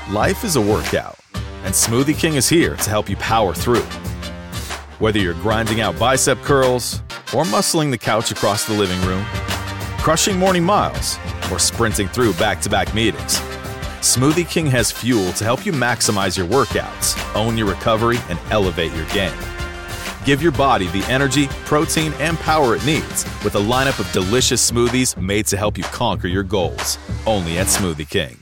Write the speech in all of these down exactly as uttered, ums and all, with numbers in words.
Life is a workout, and Smoothie King is here to help you power through. Whether you're grinding out bicep curls or muscling the couch across the living room, crushing morning miles, or sprinting through back-to-back meetings, Smoothie King has fuel to help you maximize your workouts, own your recovery, and elevate your game. Give your body the energy, protein, and power it needs with a lineup of delicious smoothies made to help you conquer your goals. Only at Smoothie King.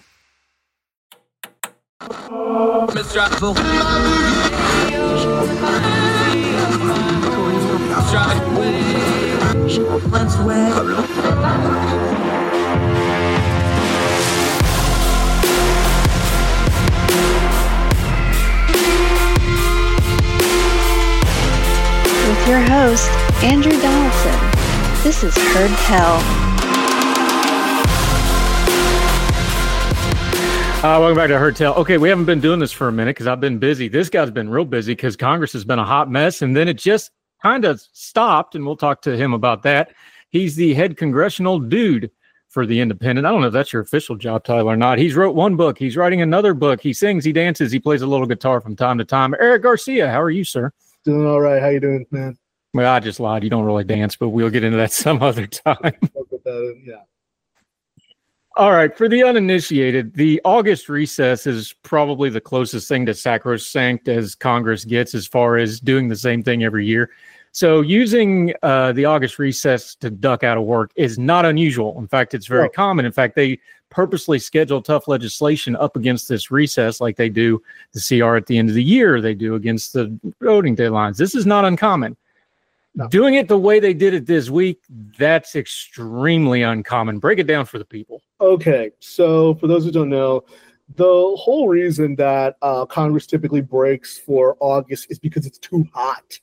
With your host, Andrew Donaldson. This is Heard Tell. Uh, welcome back to Heard Tell. Okay, we haven't been doing this for a minute because I've been busy. This guy's been real busy because Congress has been a hot mess, and then it just kind of stopped, and we'll talk to him about that. He's the head congressional dude for The Independent. I don't know if that's your official job title or not. He's wrote one book. He's writing another book. He sings, he dances, he plays a little guitar from time to time. Eric Garcia, how are you, sir? Doing all right. How you doing, man? Well, I just lied. You don't really dance, but we'll get into that some other time. Yeah. All right. For the uninitiated, the August recess is probably the closest thing to sacrosanct as Congress gets as far as doing the same thing every year. So using uh, the August recess to duck out of work is not unusual. In fact, it's very Oh. common. In fact, they purposely schedule tough legislation up against this recess like they do the C R at the end of the year. They do against the voting deadlines. This is not uncommon. No. Doing it the way they did it this week, that's extremely uncommon. Break it down for the people. Okay. So for those who don't know, the whole reason that uh, Congress typically breaks for August is because it's too hot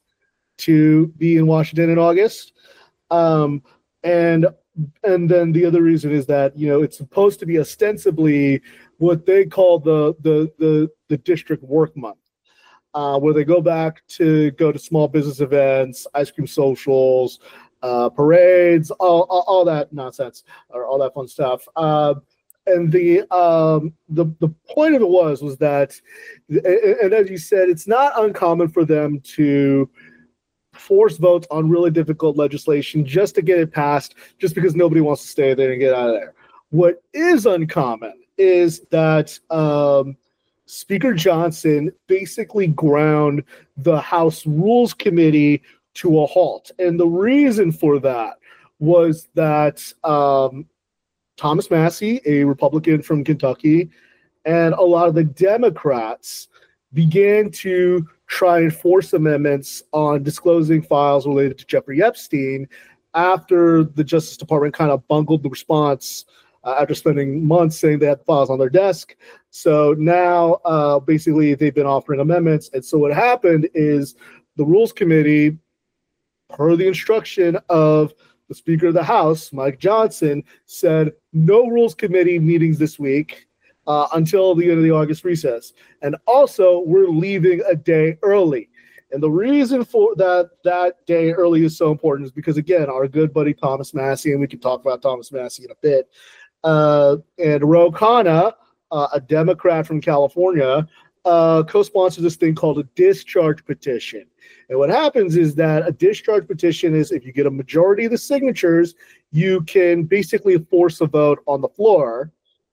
to be in Washington in August. Um, and and then the other reason is that, you know, it's supposed to be ostensibly what they call the the the, the district work month. Uh, where they go back to go to small business events, ice cream socials, uh, parades, all, all, all that nonsense, or all that fun stuff. Uh, and the um, the the point of it was was that, and, and as you said, it's not uncommon for them to force votes on really difficult legislation just to get it passed, just because nobody wants to stay there and get out of there. What is uncommon is that um, Speaker Johnson basically ground the House Rules Committee to a halt. And the reason for that was that um, Thomas Massie, a Republican from Kentucky, and a lot of the Democrats began to try and force amendments on disclosing files related to Jeffrey Epstein after the Justice Department kind of bungled the response uh, after spending months saying they had the files on their desk. So now, uh, basically, they've been offering amendments. And so what happened is the Rules Committee, per the instruction of the Speaker of the House, Mike Johnson, said no Rules Committee meetings this week uh, until the end of the August recess. And also, we're leaving a day early. And the reason for that that day early is so important is because, again, our good buddy Thomas Massie, and we can talk about Thomas Massie in a bit, uh, and Ro Khanna, Uh, a Democrat from California, uh, co-sponsored this thing called a discharge petition. And what happens is that a discharge petition is if you get a majority of the signatures, you can basically force a vote on the floor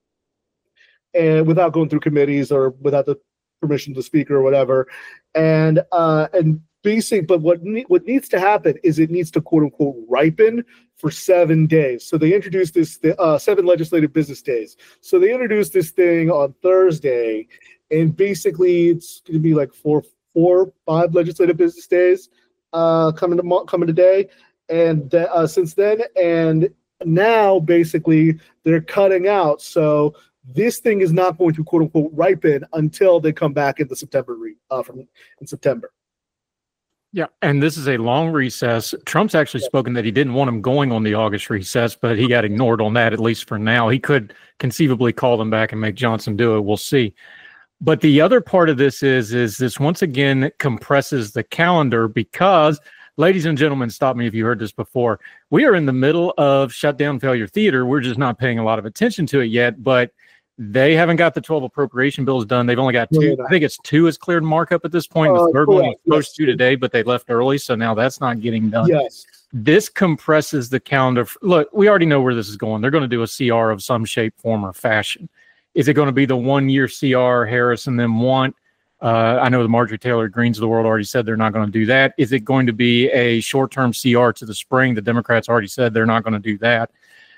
and without going through committees or without the permission of the speaker or whatever. And uh, and basic, but what ne- what needs to happen is it needs to quote unquote ripen for seven days. So they introduced this uh, seven legislative business days. So they introduced this thing on Thursday, and basically it's going to be like four, four, five legislative business days uh, coming to mo- coming today, and th- uh, since then, and now basically they're cutting out. So this thing is not going to quote unquote ripen until they come back in the September re- uh, from in September. Yeah, and this is a long recess. Trump's actually spoken that he didn't want him going on the August recess, but he got ignored on that, at least for now. He could conceivably call them back and make Johnson do it. We'll see. But the other part of this is, is this once again compresses the calendar because, ladies and gentlemen, stop me if you heard this before, we are in the middle of shutdown failure theater. We're just not paying a lot of attention to it yet, but They haven't got the twelve appropriation bills done. They've only got No, two. they're not. I think it's two is cleared markup at this point. Uh, The third one was correct, supposed yes. to today, but they left early, so now that's not getting done. Yes. This compresses the calendar. f- Look, we already know where this is going. They're going to do a C R of some shape, form, or fashion. Is it going to be the one-year C R Harris and them want? Uh, I know the Marjorie Taylor Greens of the world already said they're not going to do that. Is it going to be a short-term C R to the spring? The Democrats already said they're not going to do that.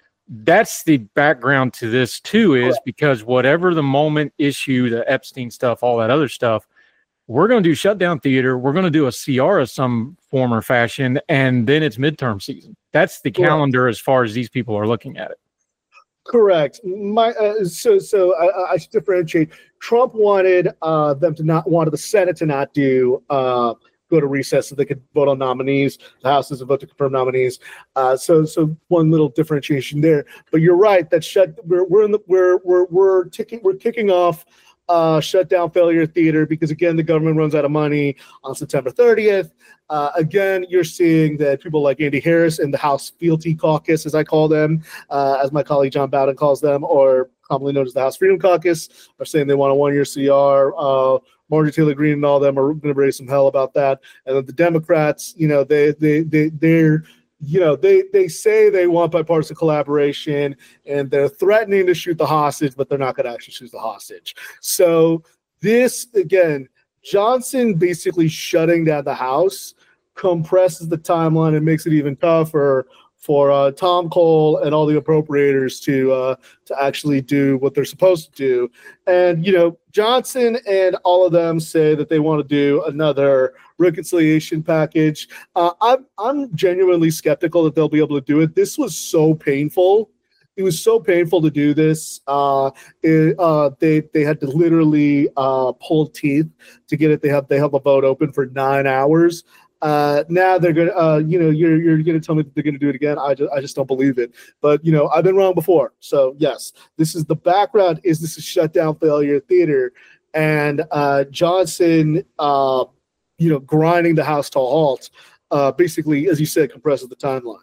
That's the background to this too, is because whatever the moment issue, the Epstein stuff, all that other stuff, we're going to do shutdown theater. We're going to do a C R of some form or fashion, and then it's midterm season. That's the Correct. calendar as far as these people are looking at it. Correct. My uh, so so I, I should differentiate. Trump wanted uh, them to not wanted the Senate to not do uh, go to recess so they could vote on nominees. The House doesn't vote to confirm nominees. Uh, so so one little differentiation there. But you're right. That shut we're we're in the we're we're we're ticking we're kicking off uh, shutdown failure theater because again the government runs out of money on September thirtieth. Uh, again, you're seeing that people like Andy Harris in the House Fealty Caucus, as I call them, uh, as my colleague John Bowden calls them, or commonly known as the House Freedom Caucus, are saying they want a one-year C R. Uh, Marjorie Taylor Greene and all them are going to raise some hell about that. And then the Democrats, you know, they they they they're you know they they say they want bipartisan collaboration, and they're threatening to shoot the hostage, but they're not going to actually shoot the hostage. So this again, Johnson basically shutting down the House compresses the timeline and makes it even tougher for uh, Tom Cole and all the appropriators to uh, to actually do what they're supposed to do. And, you know, Johnson and all of them say that they want to do another reconciliation package. Uh, I'm, I'm genuinely skeptical that they'll be able to do it. This was so painful. It was so painful to do this. Uh, it, uh, they they had to literally uh, pull teeth to get it. They have they have a vote open for nine hours. Uh, now they're gonna, uh, you know, you're you're gonna tell me that they're gonna do it again. I just I just don't believe it. But you know, I've been wrong before. So yes, this is the background. Is this a shutdown failure theater? And uh, Johnson, uh, you know, grinding the House to a halt, uh, basically, as you said, compresses the timeline.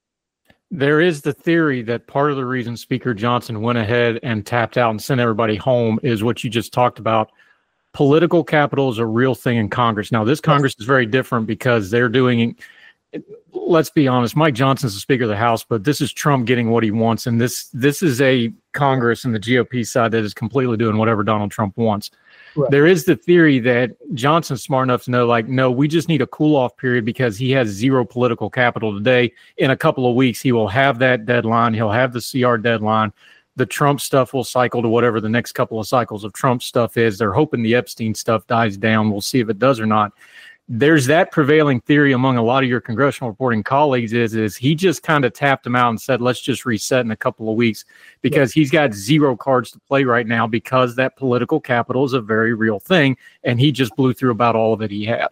There is the theory that part of the reason Speaker Johnson went ahead and tapped out and sent everybody home is what you just talked about. Political capital is a real thing in Congress. Now, this Congress is very different because they're doing, let's be honest, Mike Johnson's the Speaker of the House, but this is Trump getting what he wants. And this this is a Congress and the G O P side that is completely doing whatever Donald Trump wants. Right. There is the theory that Johnson's smart enough to know, like, no, we just need a cool-off period because he has zero political capital today. In a couple of weeks, he will have that deadline. He'll have the C R deadline. The Trump stuff will cycle to whatever the next couple of cycles of Trump stuff is. They're hoping the Epstein stuff dies down. We'll see if it does or not. There's that prevailing theory among a lot of your congressional reporting colleagues is, is he just kind of tapped him out and said, let's just reset in a couple of weeks because yeah. he's got zero cards to play right now because that political capital is a very real thing. And he just blew through about all of it he had.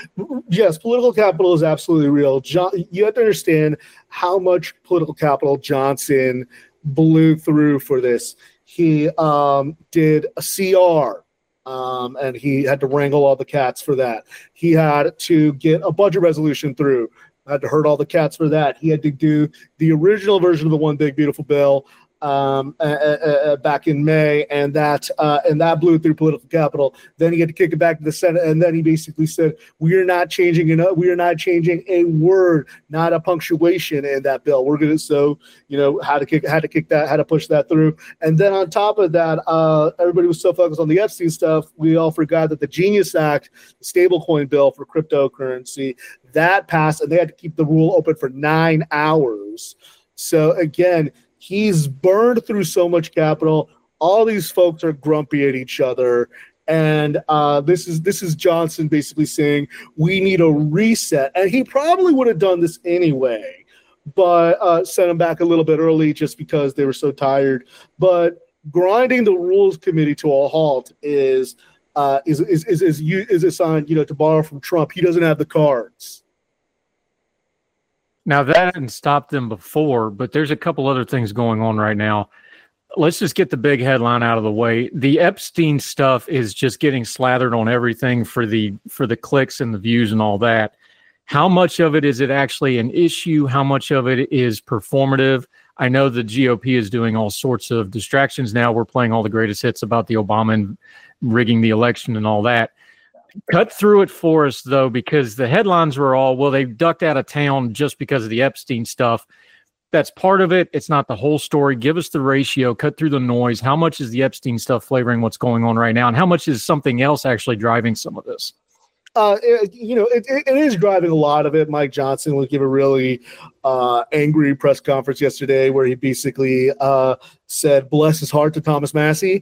Yes, political capital is absolutely real. John, you have to understand how much political capital Johnson blew through for this. He um, did a C R. Um, and he had to wrangle all the cats for that. He had to get a budget resolution through. Had to herd all the cats for that. He had to do the original version of the One Big Beautiful Bill um, uh, uh, back in May, and that uh, and that blew through political capital. Then he had to kick it back to the Senate, and then he basically said, "We are not changing enough. We are not changing a word, not a punctuation in that bill. We're gonna so you know how to kick how to kick that, how to push that through." And then on top of that, uh, everybody was so focused on the Epstein stuff, we all forgot that the Genius Act, the stablecoin bill for cryptocurrency, that passed, and they had to keep the rule open for nine hours. So again, he's burned through so much capital. All these folks are grumpy at each other. And uh, this is this is Johnson basically saying we need a reset. And he probably would have done this anyway, but uh, sent him back a little bit early just because they were so tired. But grinding the Rules Committee to a halt is uh, is is is is, is, is a sign, you know, to borrow from Trump. He doesn't have the cards. Now, that hadn't stopped them before, but there's a couple other things going on right now. Let's just get the big headline out of the way. The Epstein stuff is just getting slathered on everything for the for the clicks and the views and all that. How much of it is it actually an issue? How much of it is performative? I know the G O P is doing all sorts of distractions now. We're playing all the greatest hits about the Obama and rigging the election and all that. Cut through it for us, though, because the headlines were all, well, they ducked out of town just because of the Epstein stuff. That's part of it. It's not the whole story. Give us the ratio, cut through the noise. How much is the Epstein stuff flavoring what's going on right now? And how much is something else actually driving some of this? Uh, it, you know, it, it, it is driving a lot of it. Mike Johnson will give a really uh, angry press conference yesterday where he basically uh, said, bless his heart to Thomas Massie.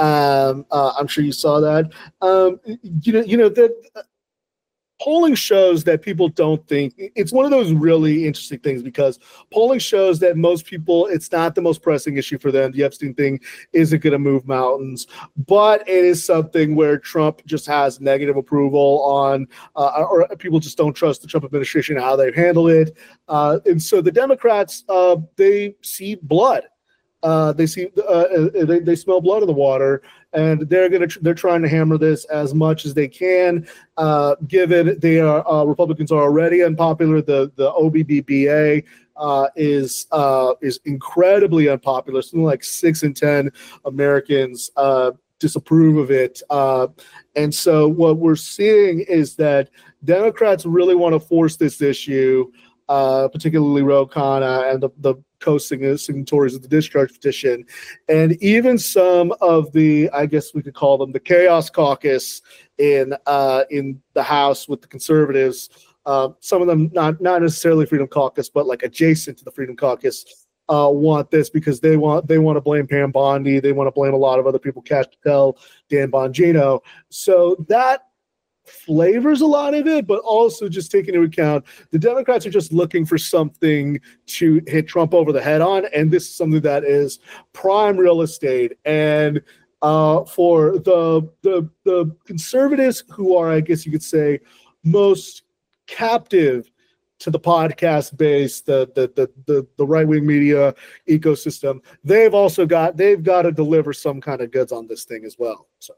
Um, uh, I'm sure you saw that. Um, you know, you know that uh, polling shows that people don't think it's one of those really interesting things because polling shows that most people, it's not the most pressing issue for them. The Epstein thing isn't going to move mountains, but it is something where Trump just has negative approval on, uh, or people just don't trust the Trump administration and how they've handled it. Uh, and so the Democrats, uh, they see blood. Uh, they see uh, they, they smell blood in the water, and they're gonna tr- they're trying to hammer this as much as they can. Uh, given they are uh, Republicans are already unpopular, the the O B B B A uh, is uh, is incredibly unpopular. Something like six in ten Americans uh, disapprove of it, uh, and so what we're seeing is that Democrats really want to force this issue. Uh, particularly Ro Khanna and the, the co-signatories of the discharge petition, and even some of the, I guess we could call them the Chaos Caucus in uh, in the House with the conservatives. Uh, some of them not not necessarily Freedom Caucus, but like adjacent to the Freedom Caucus, uh, want this because they want they want to blame Pam Bondi. They want to blame a lot of other people, Kash Patel, Dan Bongino. So that flavors a lot of it, but also just taking into account the Democrats are just looking for something to hit Trump over the head on, and this is something that is prime real estate. And uh, for the the the conservatives who are, I guess you could say, most captive to the podcast base, the the the the, the right wing media ecosystem, they've also got they've got to deliver some kind of goods on this thing as well. So.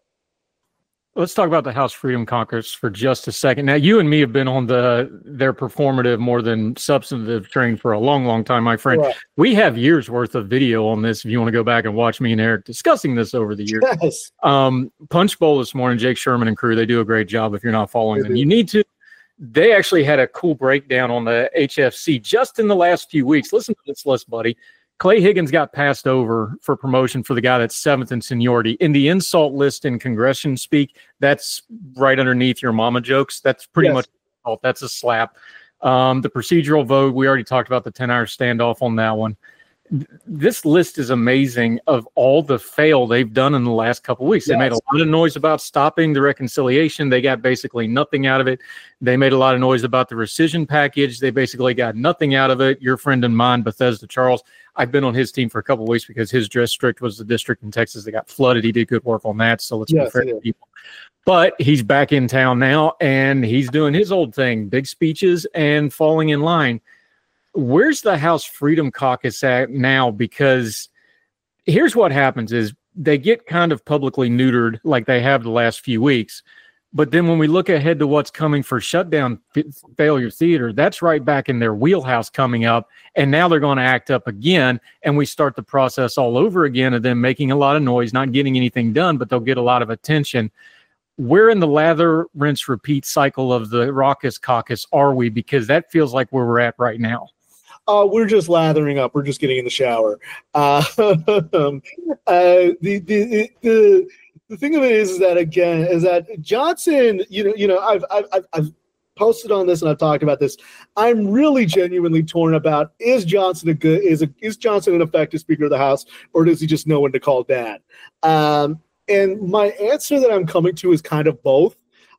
Let's talk about the House Freedom Caucus for just a second. Now, you and me have been on the their performative more than substantive train for a long, long time, my friend. Right. We have years worth of video on this. If you want to go back and watch me and Eric discussing this over the years, yes. um, Punch Bowl this morning, Jake Sherman and crew, they do a great job. If you're not following them, you need to. They actually had a cool breakdown on the H F C just in the last few weeks. Listen to this list, buddy. Clay Higgins got passed over for promotion for the guy that's seventh in seniority. In the insult list in Congression speak, that's right underneath your mama jokes. That's pretty yes. much insult. That's a slap. Um, the procedural vote, we already talked about the ten-hour standoff on that one. This list is amazing of all the fail they've done in the last couple of weeks. Yes. They made a lot of noise about stopping the reconciliation. They got basically nothing out of it. They made a lot of noise about the rescission package. They basically got nothing out of it. Your friend and mine, Bethesda Charles, I've been on his team for a couple of weeks because his district was the district in Texas that got flooded. He did good work on that, so let's yes, be fair to people. But he's back in town now, and he's doing his old thing, big speeches and falling in line. Where's the House Freedom Caucus at now? Because here's what happens is they get kind of publicly neutered like they have the last few weeks. But then when we look ahead to what's coming for shutdown f- failure theater, that's right back in their wheelhouse coming up. And now they're going to act up again. And we start the process all over again of them making a lot of noise, not getting anything done, but they'll get a lot of attention. Where in the lather, rinse, repeat cycle of the raucous caucus are we? Because that feels like where we're at right now. Uh, we're just lathering up. We're just getting in the shower. Uh, um, uh, the, the the the thing of it is, is that again is that Johnson. You know, you know, I've I've I've posted on this and I've talked about this. I'm really genuinely torn about is Johnson a good is a is Johnson an effective Speaker of the House, or does he just know when to call dad? Um, and my answer that I'm coming to is kind of both,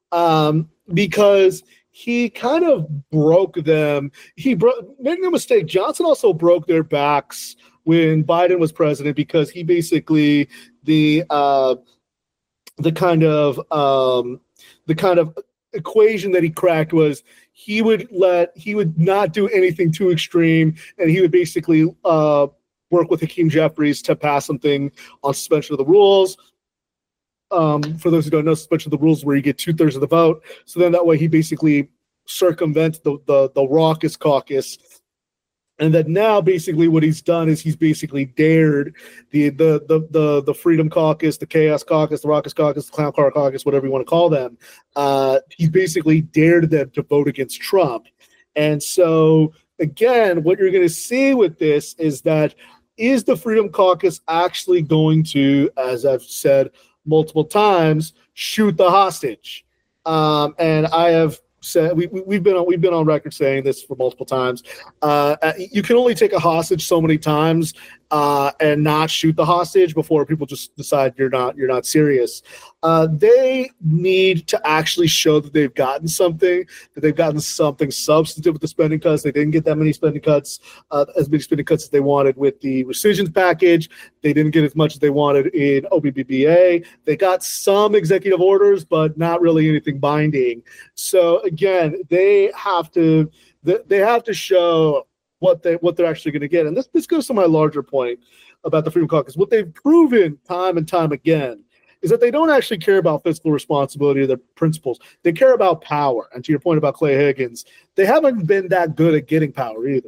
um, because. He kind of broke them. He broke, make no mistake, Johnson also broke their backs when Biden was president because he basically the uh, the kind of um, the kind of equation that he cracked was he would let he would not do anything too extreme, and he would basically uh, work with Hakeem Jeffries to pass something on suspension of the rules. Um, for those who don't know, suspension of the rules where you get two thirds of the vote. So then that way he basically circumvents the, the, the raucous caucus And that now basically what he's done is he's basically dared the the the the, the Freedom Caucus, the Chaos Caucus, the Raucous Caucus, the Clown Car Caucus, whatever you want to call them. Uh, he's basically dared them to vote against Trump. And so again, what you're going to see with this is that is the Freedom Caucus actually going to, as I've said multiple times, shoot the hostage? Um, and I have said we, we we've been on we've been on record saying this for multiple times. Uh, you can only take a hostage so many times uh, and not shoot the hostage before people just decide you're not you're not serious. Uh, they need to actually show that they've gotten something, that they've gotten something substantive with the spending cuts. They didn't get that many spending cuts, uh, as many spending cuts as they wanted with the rescissions package. They didn't get as much as they wanted in O B B B A. They got some executive orders, but not really anything binding. So again, they have to they have to show what they what they're actually going to get. And this this goes to my larger point about the Freedom Caucus. What they've proven time and time again is that they don't actually care about fiscal responsibility or their principles. They care about power. And to your point about Clay Higgins, they haven't been that good at getting power either.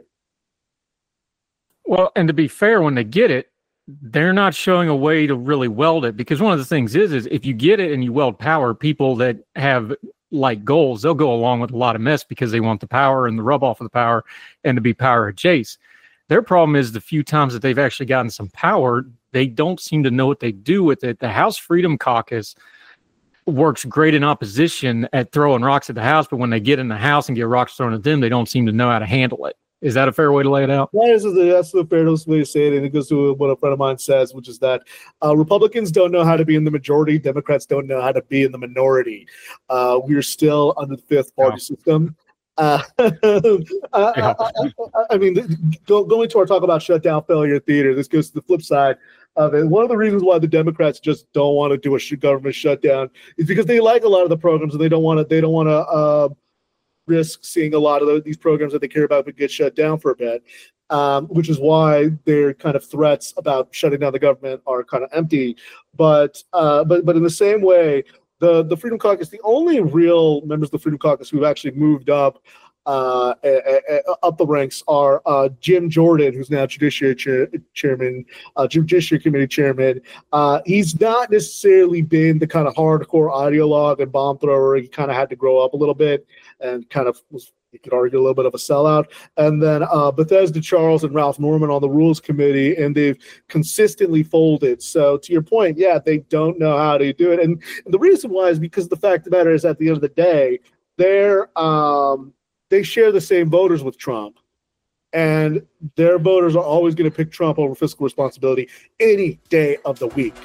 Well, and to be fair, when they get it, they're not showing a way to really weld it, because one of the things is, is if you get it and you weld power, people that have like goals, they'll go along with a lot of mess because they want the power and the rub off of the power and to be power adjacent. Their problem is the few times that they've actually gotten some power, they don't seem to know what they do with it. The House Freedom Caucus works great in opposition at throwing rocks at the House, but when they get in the House and get rocks thrown at them, they don't seem to know how to handle it. Is that a fair way to lay it out? That is the, that's the fair way to say it, and it goes to what a friend of mine says, which is that uh, Republicans don't know how to be in the majority, Democrats don't know how to be in the minority. Uh, we're still under the fifth party yeah. system. Uh, I, I, I, I mean, go, going to our talk about shutdown failure theater, this goes to the flip side of it. One of the reasons why the Democrats just don't want to do a sh- government shutdown is because they like a lot of the programs and they don't want to. They don't want to uh, risk seeing a lot of the, these programs that they care about get shut down for a bit. Um, which is why their kind of threats about shutting down the government are kind of empty. But uh, but but in the same way, the the Freedom Caucus, the only real members of the Freedom Caucus who've actually moved up uh, a, a, a, up the ranks are uh, Jim Jordan, who's now Judiciary chair, Chairman, uh, Judiciary Committee Chairman. Uh, he's not necessarily been the kind of hardcore ideologue and bomb thrower. He kind of had to grow up a little bit and kind of was, you could argue, a little bit of a sellout. And then uh, Bethesda Charles and Ralph Norman on the Rules Committee, and they've consistently folded. So to your point, yeah, they don't know how to do it. And, and the reason why is because the fact of the matter is, at the end of the day, they're um, they share the same voters with Trump. And their voters are always going to pick Trump over fiscal responsibility any day of the week.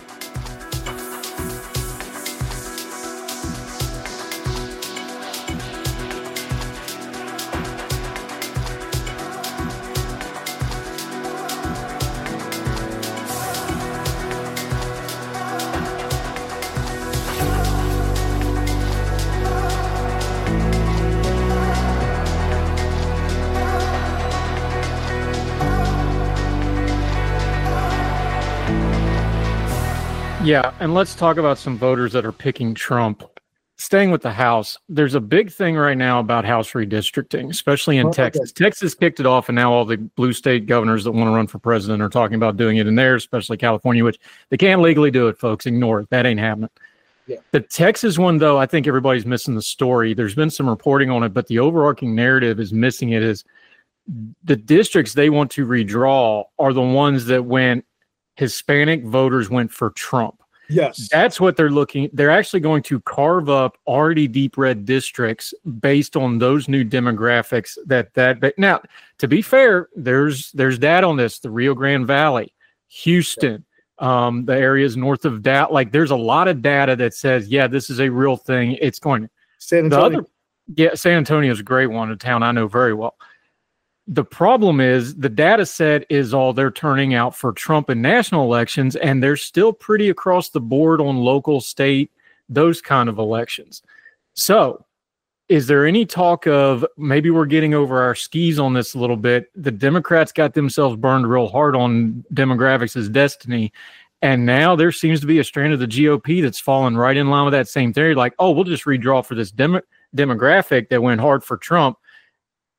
Yeah, and let's talk about some voters that are picking Trump. Staying with the House, there's a big thing right now about House redistricting, especially in oh, Texas. Okay. Texas kicked it off, and now all the blue state governors that want to run for president are talking about doing it in there, especially California, which they can't legally do it, folks. Ignore it. That ain't happening. Yeah. The Texas one, though, I think everybody's missing the story. There's been some reporting on it, but the overarching narrative is missing it. Is the districts they want to redraw are the ones that went Hispanic voters went for Trump. Yes. That's what they're looking. They're actually going to carve up already deep red districts based on those new demographics that that but now, to be fair, there's there's data on this. The Rio Grande Valley, Houston, um, the areas north of that, like there's a lot of data that says, yeah, this is a real thing. It's going San Antonio. Other, yeah, San Antonio is a great one, a town I know very well. The problem is the data set is all they're turning out for Trump in national elections, and they're still pretty across the board on local, state, those kind of elections. So is there any talk of maybe we're getting over our skis on this a little bit? The Democrats got themselves burned real hard on demographics as destiny, and now there seems to be a strand of the G O P that's fallen right in line with that same theory, like, oh, we'll just redraw for this dem- demographic that went hard for Trump.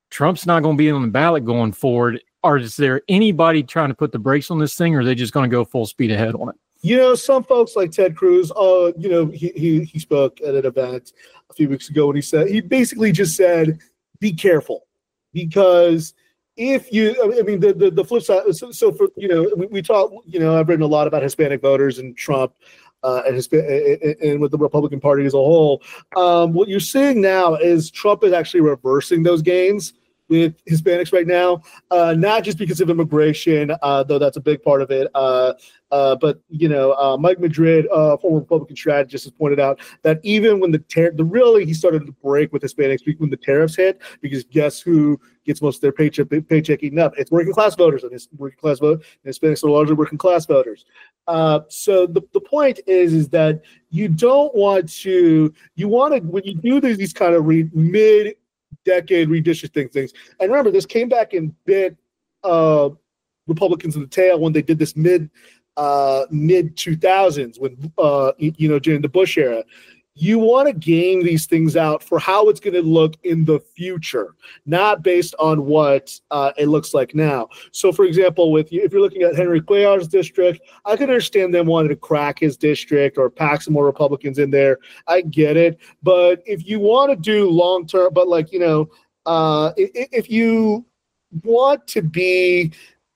Trump's not going to be on the ballot going forward. Or is there anybody trying to put the brakes on this thing, or are they just going to go full speed ahead on it? You know, some folks like Ted Cruz, uh, you know, he, he he spoke at an event a few weeks ago, and he said, he basically just said, be careful, because if you, I mean, the the, the flip side, so, so for, you know, we, we talk, you know, I've written a lot about Hispanic voters and Trump uh, and, Hisp- and with the Republican Party as a whole. Um, what you're seeing now is Trump is actually reversing those gains with Hispanics right now, uh, not just because of immigration, uh, though that's a big part of it. Uh, uh, but you know, uh, Mike Madrid, uh, former Republican strategist, has pointed out that even when the tar- the really he started to break with Hispanics when the tariffs hit, because guess who gets most of their paycheck paycheck eaten up? It's working class voters, and his working class vote. And Hispanics are largely working class voters. Uh, so the, the point is is that you don't want to you want to when you do these these kind of re- mid decade redistricting things. And remember, this came back and bit uh, Republicans in the tail when they did this mid uh, mid two thousands, when uh, you know during the Bush era. You want to game these things out for how it's going to look in the future, not based on what uh, it looks like now. So, for example, with if you're looking at Henry Cuellar's district, I can understand them wanting to crack his district or pack some more Republicans in there. I get it. But if you want to do long term, but like, you know, uh, if, if you want to be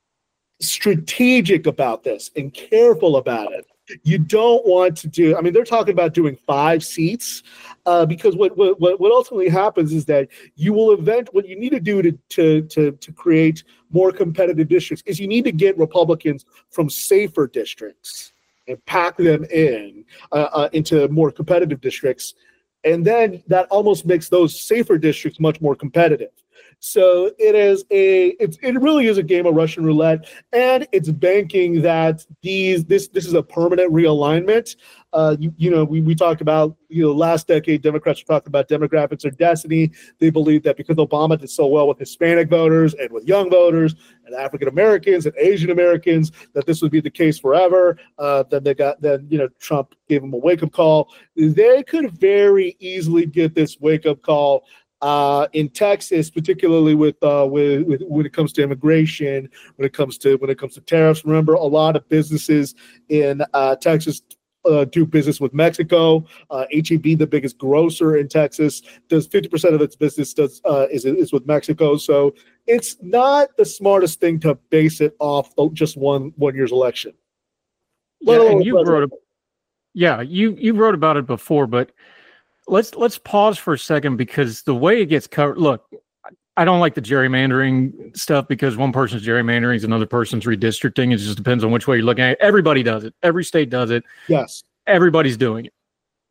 strategic about this and careful about it, you don't want to do, I mean, they're talking about doing five seats uh, because what, what what ultimately happens is that you will event, what you need to do to, to, to, to create more competitive districts is you need to get Republicans from safer districts and pack them in uh, uh, into more competitive districts. And then that almost makes those safer districts much more competitive. So it is a, it's, it really is a game of Russian roulette, and it's banking that these, this, this is a permanent realignment. Uh, you, you know, we, we talked about, you know, last decade, Democrats talked about demographics are destiny. They believe that because Obama did so well with Hispanic voters and with young voters and African Americans and Asian Americans, that this would be the case forever. Uh, then they got, then, you know, Trump gave them a wake up call. They could very easily get this wake up call Uh, in Texas, particularly with, uh, with with when it comes to immigration, when it comes to when it comes to tariffs. Remember, a lot of businesses in uh, Texas uh, do business with Mexico. Uh, H E B, the biggest grocer in Texas, does fifty percent of its business does uh, is is with Mexico. So it's not the smartest thing to base it off just one one year's election. Yeah, and you wrote, yeah, you you wrote about it before, but. Let's let's pause for a second, because the way it gets covered. Look, I don't like the gerrymandering stuff, because one person's gerrymandering is another person's redistricting. It just depends on which way you're looking at it. Everybody does it. Every state does it. Yes. Everybody's doing it.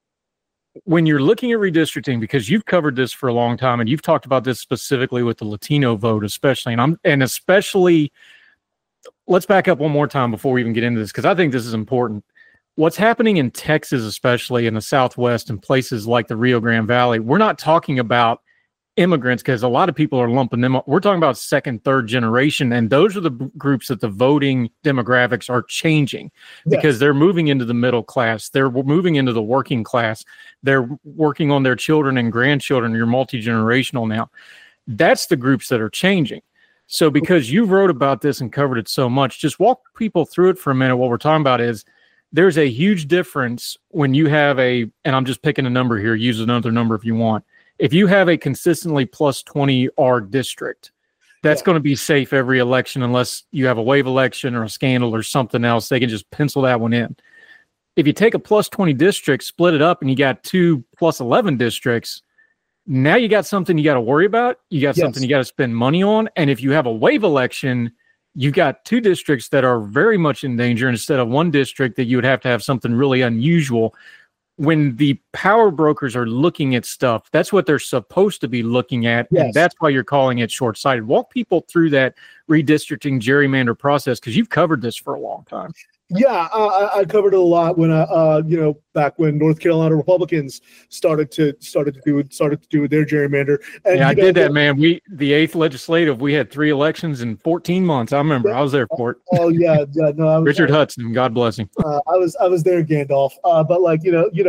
When you're looking at redistricting, because you've covered this for a long time, and you've talked about this specifically with the Latino vote, especially, and I'm and especially. Let's back up one more time before we even get into this, because I think this is important. What's happening in Texas, especially in the Southwest and places like the Rio Grande Valley, we're not talking about immigrants, because a lot of people are lumping them up. We're talking about second, third generation, and those are the b- groups that the voting demographics are changing, because yes. They're moving into the middle class. They're moving into the working class. They're working on their children and grandchildren. You're multi-generational now. That's the groups that are changing. So because you wrote about this and covered it so much, just walk people through it for a minute. What we're talking about is there's a huge difference when you have a, and I'm just picking a number here, use another number if you want. If you have a consistently plus twenty R district, that's yeah. going to be safe every election, unless you have a wave election or a scandal or something else. They can just pencil that one in. If you take a plus twenty district, split it up, and you got two plus eleven districts, now you got something you got to worry about. You got yes. something you got to spend money on. And if you have a wave election, you got two districts that are very much in danger instead of one district that you would have to have something really unusual. When the power brokers are looking at stuff, that's what they're supposed to be looking at. Yes. And that's why you're calling it short-sighted. Walk people through that redistricting gerrymander process, because you've covered this for a long time. Yeah, uh, I covered it a lot when, uh, uh, you know, back when North Carolina Republicans started to started to do started to do their gerrymander. And, yeah, I know, did that, man. We the eighth legislative, we had three elections in fourteen months. I remember. Yeah. I was there for it. Oh yeah, yeah. No, I was, Richard I, Hudson, God bless him. Uh, I was I was there, Gandalf. Uh, but like you know, you know,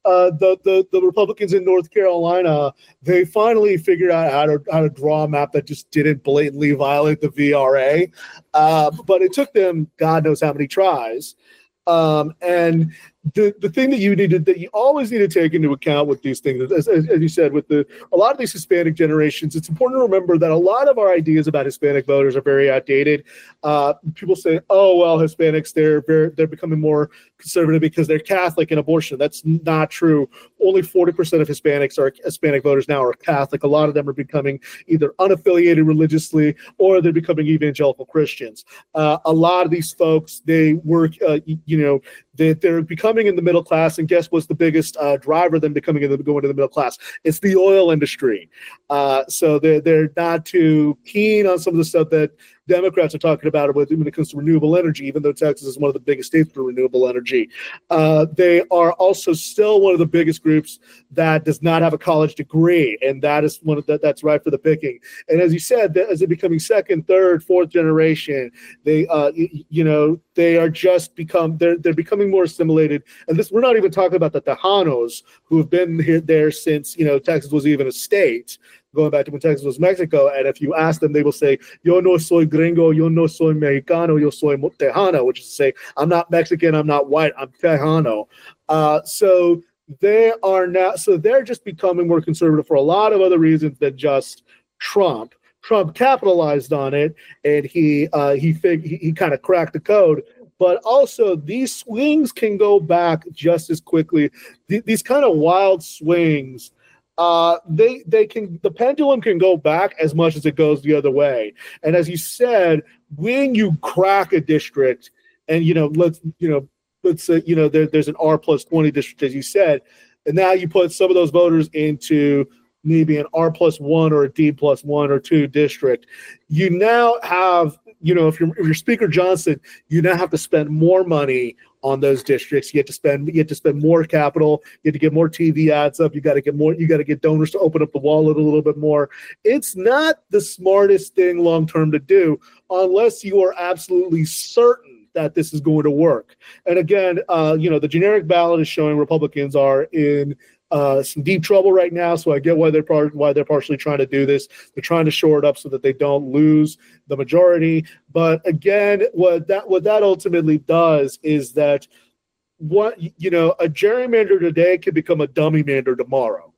uh, the, the the Republicans in North Carolina, they finally figured out how to how to draw a map that just didn't blatantly violate the V R A. Uh, but it took them God knows how many tries. Um, and the, the thing that you needed that you always need to take into account with these things, as, as, as you said, with the a lot of these Hispanic generations, it's important to remember that a lot of our ideas about Hispanic voters are very outdated. Uh, people say, "Oh well, Hispanics they're very, they're becoming more conservative because they're Catholic and abortion." That's not true. Only forty percent of Hispanics are Hispanic voters now are Catholic. A lot of them are becoming either unaffiliated religiously or they're becoming evangelical Christians. Uh, a lot of these folks they work, uh, you know, they, they're becoming in the middle class, and guess what's the biggest uh, driver of them becoming in the going to the middle class? It's the oil industry. Uh, so they're they're not too keen on some of the stuff that Democrats are talking about when it comes to renewable energy, even though Texas is one of the biggest states for renewable energy. Uh, they are also still one of the biggest groups that does not have a college degree, and that is one of the, that's right for the picking. And as you said, as they're becoming second, third, fourth generation, they, uh, you, you know, they are just become they're they're becoming more assimilated. And this, we're not even talking about the Tejanos who have been here there since you know Texas was even a state. Going back to when Texas was Mexico, and if you ask them, they will say, "Yo no soy gringo, yo no soy mexicano, yo soy tejano," which is to say, "I'm not Mexican, I'm not white, I'm tejano." Uh, so they are now, so they're just becoming more conservative for a lot of other reasons than just Trump. Trump capitalized on it, and he uh, he fig- he, he kind of cracked the code. But also, these swings can go back just as quickly. Th- these kind of wild swings. Uh, they they can the pendulum can go back as much as it goes the other way. And as you said, when you crack a district, and you know, let's you know, let's say you know there, there's an R plus twenty district, as you said, and now you put some of those voters into maybe an R plus one or a D plus one or two district. You now have you know if you're if you're Speaker Johnson, you now have to spend more money on those districts. You have to spend you have to spend more capital, you have to get more T V ads up, you got to get more you got to get donors to open up the wallet a little bit more. It's not the smartest thing long term to do unless you are absolutely certain that this is going to work. And again, uh, you know, the generic ballot is showing Republicans are in uh, some deep trouble right now. So I get why they're par- why they're partially trying to do this. They're trying to shore it up so that they don't lose the majority. But again, what that what that ultimately does is that what you know a gerrymander today can become a dummy-mander tomorrow.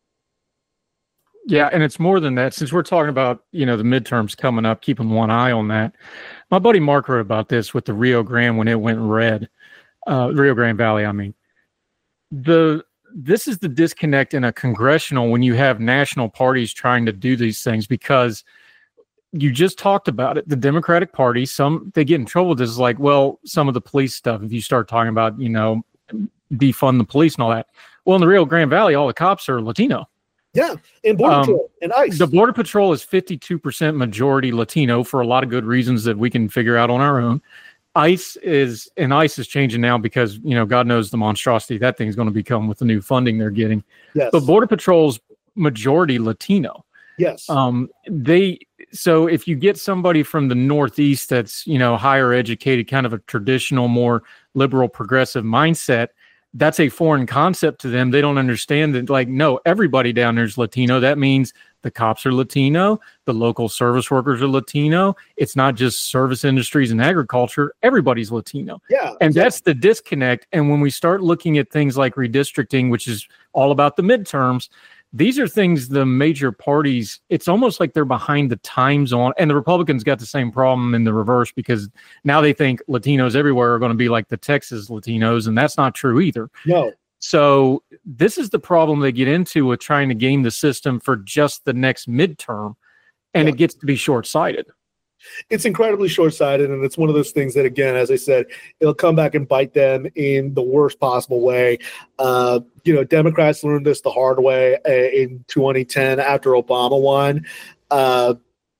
Yeah, and it's more than that. Since we're talking about, you know, the midterms coming up, keeping one eye on that. My buddy Mark wrote about this with the Rio Grande when it went red. Uh, Rio Grande Valley, I mean. The this is the disconnect in a congressional when you have national parties trying to do these things, because you just talked about it. The Democratic Party, some they get in trouble with this, like, well, some of the police stuff, if you start talking about, you know, defund the police and all that. Well, in the Rio Grande Valley, all the cops are Latino. Yeah, and Border um, Patrol and ICE. The Border Patrol is fifty-two percent majority Latino for a lot of good reasons that we can figure out on our own. ICE is, and ICE is changing now because, you know, God knows the monstrosity that thing's going to become with the new funding they're getting. Yes. But Border Patrol's majority Latino. Yes. Um, they, so if you get somebody from the Northeast that's, you know, higher educated, kind of a traditional, more liberal, progressive mindset, that's a foreign concept to them. They don't understand that, like, no, everybody down there is Latino. That means the cops are Latino, the local service workers are Latino. It's not just service industries and agriculture. Everybody's Latino. Yeah. And exactly. that's the disconnect. And when we start looking at things like redistricting, which is all about the midterms, these are things the major parties, it's almost like they're behind the times on. And the Republicans got the same problem in the reverse, because now they think Latinos everywhere are going to be like the Texas Latinos, and that's not true either. No. So this is the problem they get into with trying to game the system for just the next midterm, and yeah. It gets to be short-sighted. It's incredibly short-sighted, and it's one of those things that, again, as I said, it'll come back and bite them in the worst possible way. Uh, you know, Democrats learned this the hard way in twenty ten after Obama won. Uh,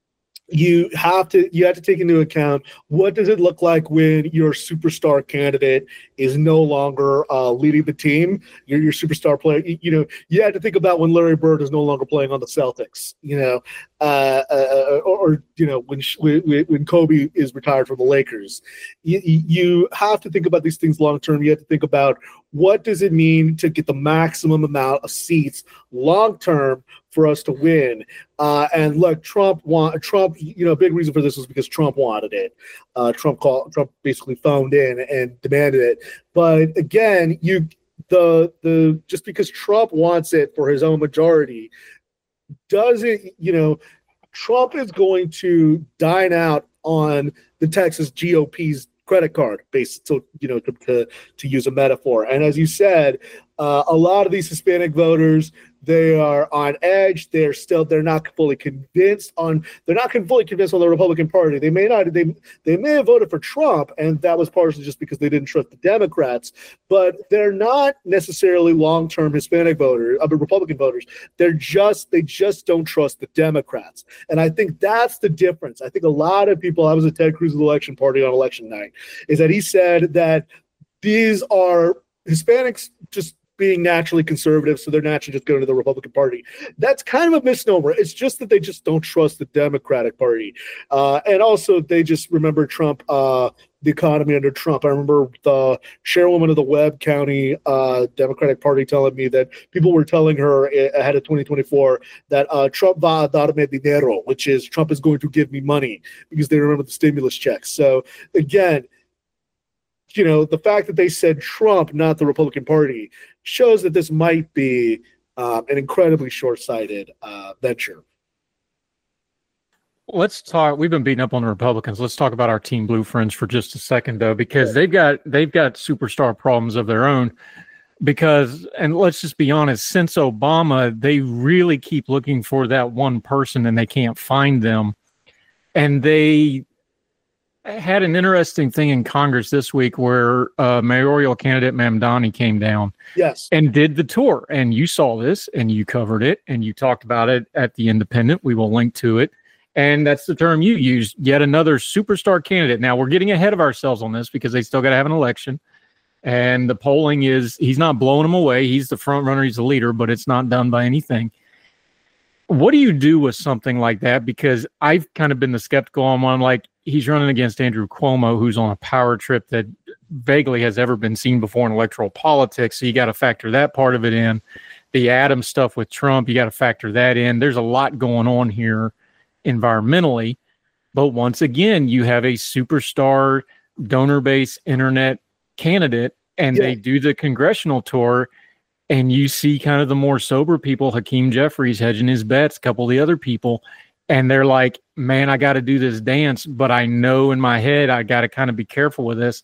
you have to you have to take into account, what does it look like when your superstar candidate is no longer uh, leading the team? Your your superstar player. You, you know, you have to think about when Larry Bird is no longer playing on the Celtics. You know, uh, uh, or, or you know when when when Kobe is retired from the Lakers. You, you have to think about these things long term. You have to think about what does it mean to get the maximum amount of seats long term for us to win. Uh, and look, Trump want Trump. You know, a big reason for this was because Trump wanted it. Uh, Trump called. Trump basically phoned in and demanded it. But again, you the the just because Trump wants it for his own majority doesn't, you know, Trump is going to dine out on the Texas G O P's credit card, based, so, you know, to, to, to use a metaphor. And as you said, uh, a lot of these Hispanic voters, they are on edge. They're still, they're not fully convinced on, they're not fully convinced on the Republican Party. They may not, they, they may have voted for Trump, and that was partially just because they didn't trust the Democrats, but they're not necessarily long-term Hispanic voters, I mean, Republican voters. They're just, they just don't trust the Democrats. And I think that's the difference. I think a lot of people, I was at Ted Cruz's election party on election night, is that he said that these are Hispanics just being naturally conservative, so they're naturally just going to the Republican Party. That's kind of a misnomer. It's just that they just don't trust the Democratic Party. Uh, and also, they just remember Trump, uh, the economy under Trump. I remember the chairwoman of the Webb County uh, Democratic Party telling me that people were telling her ahead of twenty twenty-four that uh, Trump va a darme dinero, which is Trump is going to give me money, because they remember the stimulus checks. So, again, you know, the fact that they said Trump, not the Republican Party, shows that this might be um, an incredibly short-sighted uh, venture. Let's talk. We've been beating up on the Republicans. Let's talk about our Team Blue friends for just a second, though, because they've got they've got superstar problems of their own. Because, and let's just be honest, since Obama, they really keep looking for that one person and they can't find them. And they had an interesting thing in Congress this week where uh, mayoral candidate Mamdani came down, yes, and did the tour. And you saw this, and you covered it, and you talked about it at the Independent. We will link to it. And that's the term you used, yet another superstar candidate. Now, we're getting ahead of ourselves on this because they still got to have an election. And the polling is, he's not blowing them away. He's the front runner. He's the leader, but it's not done by anything. What do you do with something like that? Because I've kind of been the skeptical on one, like, he's running against Andrew Cuomo, who's on a power trip that vaguely has ever been seen before in electoral politics. So you got to factor that part of it in. The Adams stuff with Trump, you got to factor that in. There's a lot going on here environmentally. But once again, you have a superstar donor-based internet candidate, and yeah. they do the congressional tour, and you see kind of the more sober people, Hakeem Jeffries hedging his bets, a couple of the other people, and they're like, man, I got to do this dance, but I know in my head I got to kind of be careful with this.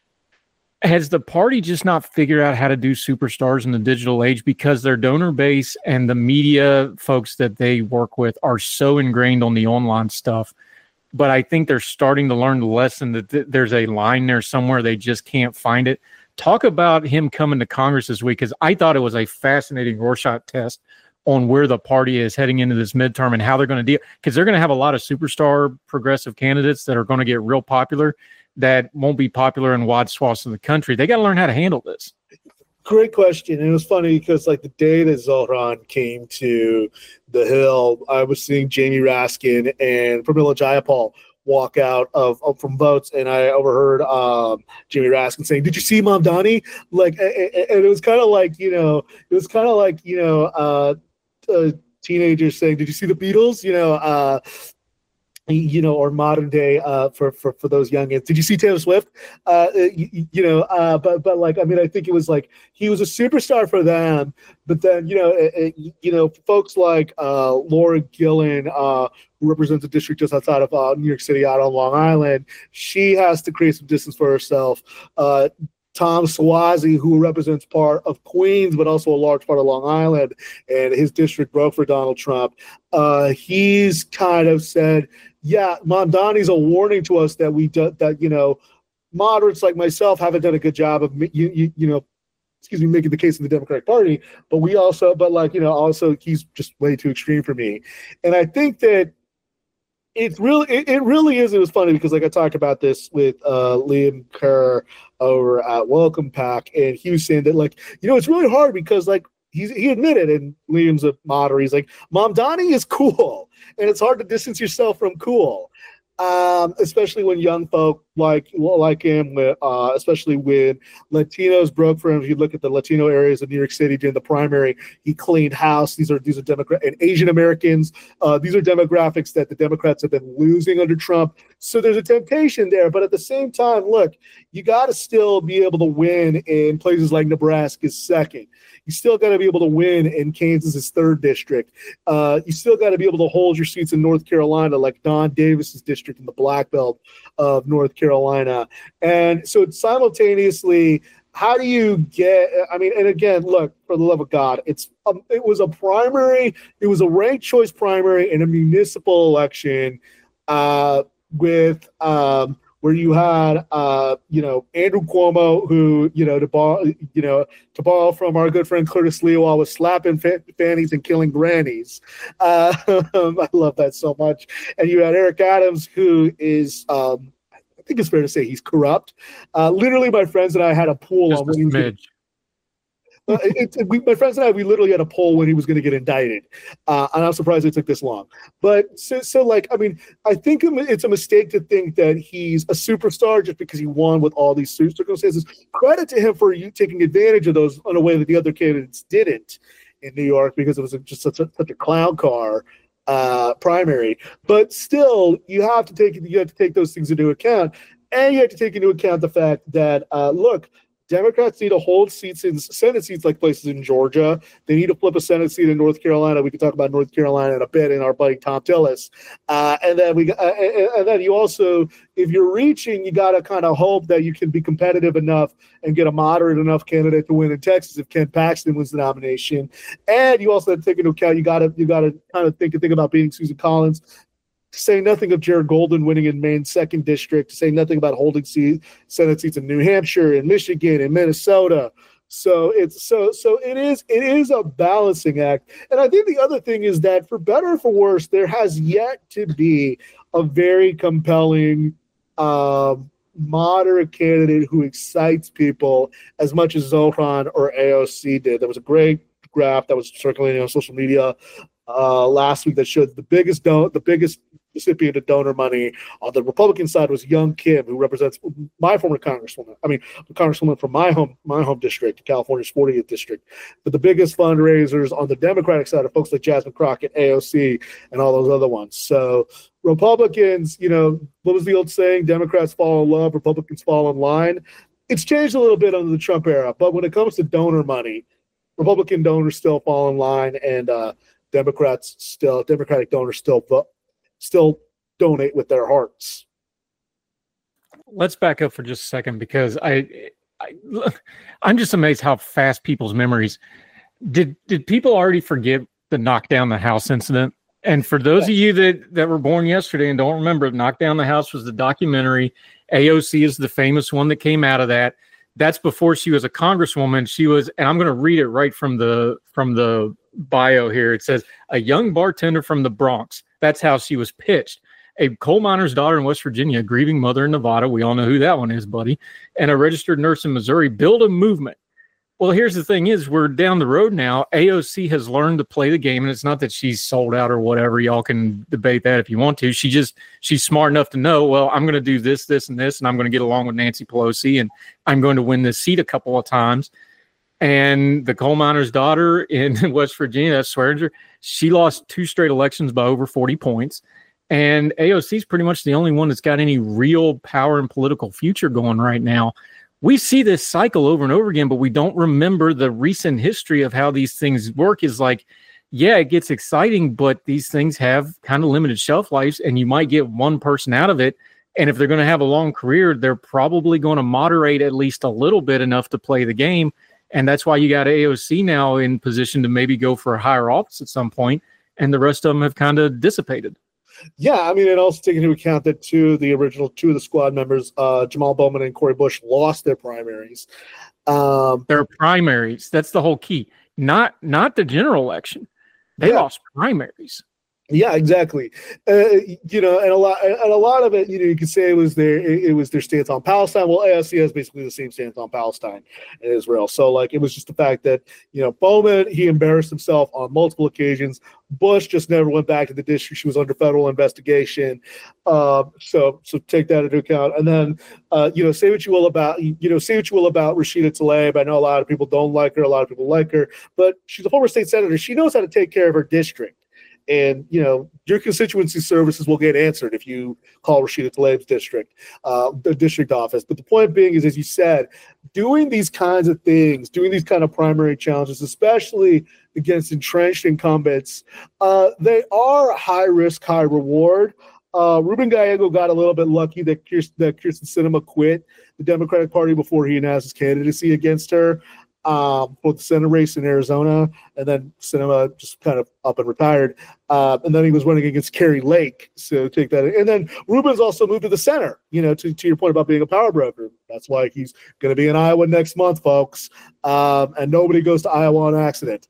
Has the party just not figured out how to do superstars in the digital age because their donor base and the media folks that they work with are so ingrained on the online stuff? But I think they're starting to learn the lesson that th- there's a line there somewhere. They just can't find it. Talk about him coming to Congress this week, because I thought it was a fascinating Rorschach test on where the party is heading into this midterm and how they're going to deal, because they're going to have a lot of superstar progressive candidates that are going to get real popular that won't be popular in wide swaths of the country. They got to learn how to handle this. Great question. And it was funny because, like, the day that Zohran came to the Hill, I was seeing Jamie Raskin and Pramila Jayapal walk out of, of from votes, and I overheard um, Jamie Raskin saying, "Did you see Mamdani?" Like, and it was kind of like, you know, it was kind of like, you know, uh, uh, teenagers saying, "Did you see the Beatles?" You know, uh, you know, or modern day uh, for, for, for those youngins. Did you see Taylor Swift? Uh, you, you know, uh, but, but like, I mean, I think it was like, he was a superstar for them, but then, you know, it, it, you know, folks like uh, Laura Gillen, uh, who represents a district just outside of uh, New York City out on Long Island, she has to create some distance for herself. Uh, Tom Suozzi, who represents part of Queens, but also a large part of Long Island, and his district broke for Donald Trump. Uh, he's kind of said, yeah, Mamdani's a warning to us that we do, that, you know, moderates like myself haven't done a good job of, you, you, you know, excuse me, making the case in the Democratic Party, but we also, but like, you know, also he's just way too extreme for me. And I think that It's really, it, it really is. It was funny because, like, I talked about this with uh, Liam Kerr over at Welcome Pack, and he was saying that, like, you know, it's really hard because, like, he's, he admitted, and Liam's a moderator, he's like, Mamdani is cool, and it's hard to distance yourself from cool. Um, especially when young folk like like him, uh, especially when Latinos broke for him. If you look at the Latino areas of New York City during the primary, he cleaned house. These are these are Democrat and Asian Americans. Uh, these are demographics that the Democrats have been losing under Trump. So there's a temptation there. But at the same time, look, you got to still be able to win in places like Nebraska's second. You still got to be able to win in Kansas's third district. Uh, you still got to be able to hold your seats in North Carolina, like Don Davis's district in the Black Belt of North Carolina. And so it's simultaneously, how do you get, I mean, and again, look, for the love of God, it's um, it was a primary, it was a ranked choice primary in a municipal election uh, with, um, where you had, uh, you know, Andrew Cuomo, who, you know, to borrow, you know, to borrow from our good friend Curtis Lewa, was slapping fa- fannies and killing grannies. Uh, I love that so much. And you had Eric Adams, who is, um, I think it's fair to say he's corrupt. Uh, literally, my friends and I had a pool Just on when he was gonna, uh, it, it, we, my friends and I, we literally had a poll when he was going to get indicted. Uh, and I'm surprised it took this long. But so, so, like, I mean, I think it's a mistake to think that he's a superstar just because he won with all these circumstances. Credit to him for you taking advantage of those in a way that the other candidates didn't in New York, because it was just such a, such a clown car uh, primary. But still, you have to take you have to take those things into account, and you have to take into account the fact that uh, look. Democrats need to hold seats in Senate seats like places in Georgia. They need to flip a Senate seat in North Carolina. We can talk about North Carolina in a bit in our buddy Tom Tillis. Uh, and then we, uh, and, and then you also, if you're reaching, you got to kind of hope that you can be competitive enough and get a moderate enough candidate to win in Texas if Ken Paxton wins the nomination. And you also have to take into account, you got to you got to kind of think and think about beating Susan Collins. To say nothing of Jared Golden winning in Maine's second district, to say nothing about holding seat, Senate seats in New Hampshire, in Michigan, in Minnesota. So it's so so it is it is a balancing act. And I think the other thing is that, for better or for worse, there has yet to be a very compelling um, moderate candidate who excites people as much as Zohran or A O C did. There was a great graph that was circulating on social media uh, last week that showed the biggest don- the biggest recipient of donor money on the Republican side was Young Kim, who represents my former congresswoman. I mean, the congresswoman from my home my home district, California's fortieth district. But the biggest fundraisers on the Democratic side are folks like Jasmine Crockett, A O C, and all those other ones. So Republicans, you know, what was the old saying? Democrats fall in love, Republicans fall in line. It's changed a little bit under the Trump era, but when it comes to donor money, Republican donors still fall in line, and uh, Democrats still, Democratic donors still vote. still donate with their hearts. Let's back up for just a second, because I, I I'm just amazed how fast people's memories. Did did people already forget the knock down the house incident? And for those of you that, that were born yesterday and don't remember, Knock Down the House was the documentary. A O C is the famous one that came out of that. That's before she was a congresswoman. She was, and I'm going to read it right from the from the bio here. It says, a young bartender from the Bronx. That's how she was pitched. A coal miner's daughter in West Virginia, a grieving mother in Nevada. We all know who that one is, buddy. And a registered nurse in Missouri. Build a movement. Well, here's the thing is, we're down the road now. A O C has learned to play the game, and it's not that she's sold out or whatever. Y'all can debate that if you want to. She just, she's smart enough to know, well, I'm going to do this, this, and this, and I'm going to get along with Nancy Pelosi, and I'm going to win this seat a couple of times. And the coal miner's daughter in West Virginia, that's Swearinger, she lost two straight elections by over forty points. And A O C is pretty much the only one that's got any real power and political future going right now. We see this cycle over and over again, but we don't remember the recent history of how these things work. Is like, yeah, it gets exciting, but these things have kind of limited shelf lives, and you might get one person out of it. And if they're going to have a long career, they're probably going to moderate at least a little bit enough to play the game. And that's why you got A O C now in position to maybe go for a higher office at some point, and the rest of them have kind of dissipated. Yeah, I mean, and also take into account that two, the original two of the squad members, uh, Jamal Bowman and Cori Bush, lost their primaries. Um, their primaries. That's the whole key. Not not the general election. They yeah. lost primaries. Yeah, exactly. Uh, you know, and a lot, and a lot of it, you know, you could say it was their, it, it was their stance on Palestine. Well, A O C has basically the same stance on Palestine and Israel. So, like, it was just the fact that, you know, Bowman, he embarrassed himself on multiple occasions. Bush just never went back to the district. She was under federal investigation. Uh, so, so take that into account. And then, uh, you know, say what you will about, you know, say what you will about Rashida Tlaib. I know a lot of people don't like her. A lot of people like her, but she's a former state senator. She knows how to take care of her district. And, you know, your constituency services will get answered if you call Rashida Tlaib's district, uh, the district office. But the point being is, as you said, doing these kinds of things, doing these kind of primary challenges, especially against entrenched incumbents, uh, they are high risk, high reward. Uh, Ruben Gallego got a little bit lucky that Kirsten, that Kirsten Sinema quit the Democratic Party before he announced his candidacy against her. Um, for the Senate race in Arizona, and then Sinema just kind of up and retired. Uh, and then he was running against Carrie Lake. So take that. And then Rubin's also moved to the center, you know, to, to your point about being a power broker. That's why he's going to be in Iowa next month, folks. Um, and nobody goes to Iowa on accident.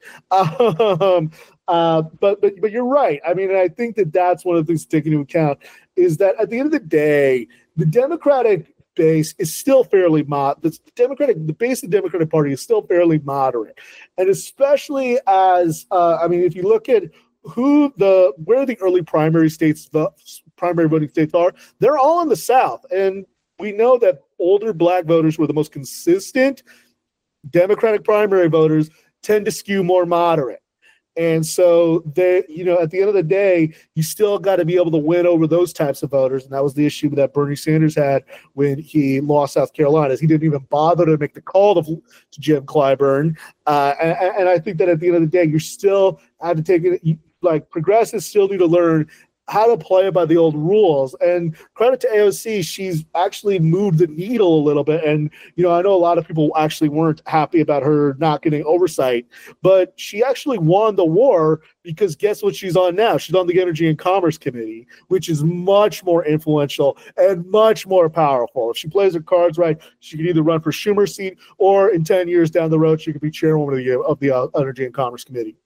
Um, uh, but, but, but you're right. I mean, and I think that that's one of the things to take into account is that at the end of the day, the Democratic base is still fairly mod. The Democratic, the base of the Democratic Party is still fairly moderate, and especially as uh, I mean, if you look at who the where the early primary states, the primary voting states are, they're all in the South, and we know that older Black voters were the most consistent. Democratic primary voters tend to skew more moderate. And so they, you know, at the end of the day, you still got to be able to win over those types of voters. And that was the issue that Bernie Sanders had when he lost South Carolina, is he didn't even bother to make the call to, to Jim Clyburn. Uh, and, and I think that at the end of the day, you're still have to take it, you, like progressives still need to learn how to play by the old rules. And credit to A O C, she's actually moved the needle a little bit. And, you know, I know a lot of people actually weren't happy about her not getting oversight, but she actually won the war because guess what she's on now? She's on the Energy and Commerce Committee, which is much more influential and much more powerful. If she plays her cards right, she could either run for Schumer's seat or in ten years down the road, she could be chairwoman of the, of the uh, Energy and Commerce Committee.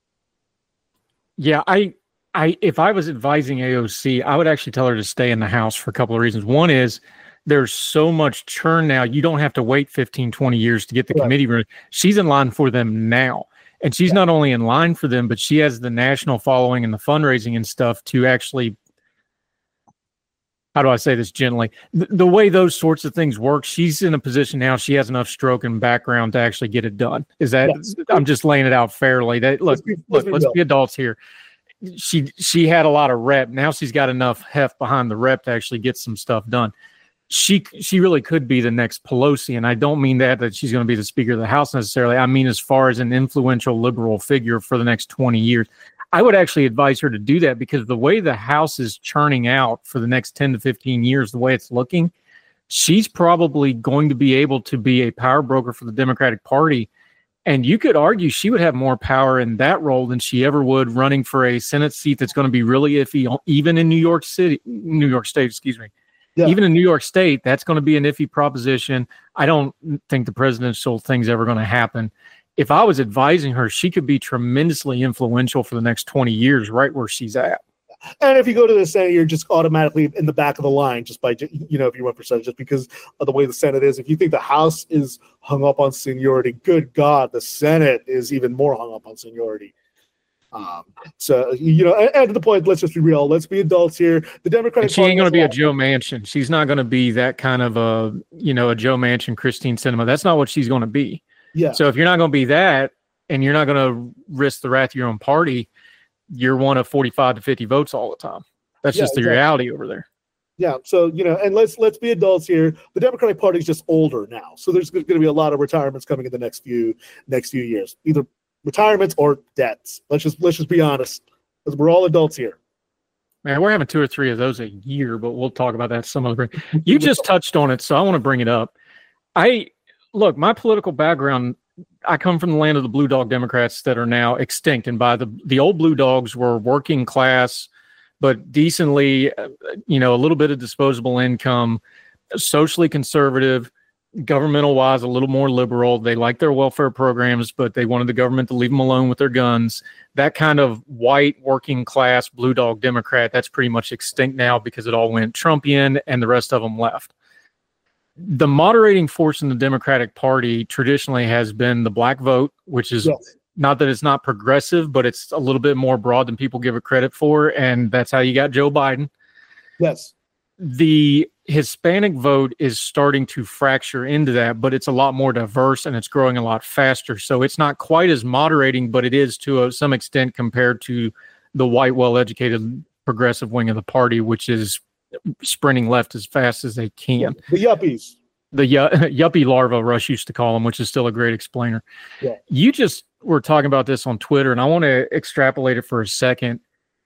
Yeah, I, I, if I was advising A O C, I would actually tell her to stay in the House for a couple of reasons. One is there's so much churn now. You don't have to wait fifteen, twenty years to get the right. committee room. She's in line for them now. And she's yeah. not only in line for them, but she has the national following and the fundraising and stuff to actually, how do I say this gently? The, the way those sorts of things work, she's in a position now, she has enough stroke and background to actually get it done. Is that, yes. I'm just laying it out fairly. That Look, let's be, let's, look, let's be adults here. She she had a lot of rep. Now she's got enough heft behind the rep to actually get some stuff done. She she really could be the next Pelosi, and I don't mean that that she's going to be the Speaker of the House necessarily. I mean as far as an influential liberal figure for the next twenty years. I would actually advise her to do that because the way the House is churning out for the next ten to fifteen years, the way it's looking, she's probably going to be able to be a power broker for the Democratic Party. And you could argue she would have more power in that role than she ever would running for a Senate seat that's going to be really iffy, even in New York City, New York State, excuse me. Yeah. Even in New York State, that's going to be an iffy proposition. I don't think the presidential thing's ever going to happen. If I was advising her, she could be tremendously influential for the next twenty years, right where she's at. And if you go to the Senate, you're just automatically in the back of the line just by, you know, if you run for Senate, just because of the way the Senate is. If you think the House is hung up on seniority, good God, the Senate is even more hung up on seniority. Um, so, you know, and, and to the point, let's just be real. Let's be adults here. The Democratic and she ain't going to be a Joe Manchin. She's not going to be that kind of a, you know, a Joe Manchin, Christine Sinema. That's not what she's going to be. Yeah. So if you're not going to be that and you're not going to risk the wrath of your own party, you're one of forty-five to fifty votes all the time. That's yeah, just the exactly. reality over there. Yeah. So, you know, and let's let's be adults here. The Democratic Party is just older now. So there's going to be a lot of retirements coming in the next few next few years, either retirements or debts. Let's just let's just be honest, because we're all adults here. Man, we're having two or three of those a year, but we'll talk about that some other. You just touched on it, so I want to bring it up. I look, my political background, I come from the land of the Blue Dog Democrats that are now extinct. And by the, the old Blue Dogs were working class, but decently, you know, a little bit of disposable income, socially conservative, governmental wise, a little more liberal. They like their welfare programs, but they wanted the government to leave them alone with their guns. That kind of white working class blue dog Democrat, that's pretty much extinct now because it all went Trumpian and the rest of them left. The moderating force in the Democratic Party traditionally has been the black vote, which is yes. not that it's not progressive, but it's a little bit more broad than people give it credit for. And that's how you got Joe Biden. Yes. The Hispanic vote is starting to fracture into that, but it's a lot more diverse and it's growing a lot faster. So it's not quite as moderating, but it is to a, some extent compared to the white, well-educated progressive wing of the party, which is sprinting left as fast as they can. Yeah, the yuppies. The yu- yuppie larva, Rush used to call them, which is still a great explainer. Yeah. You just were talking about this on Twitter, and I want to extrapolate it for a second.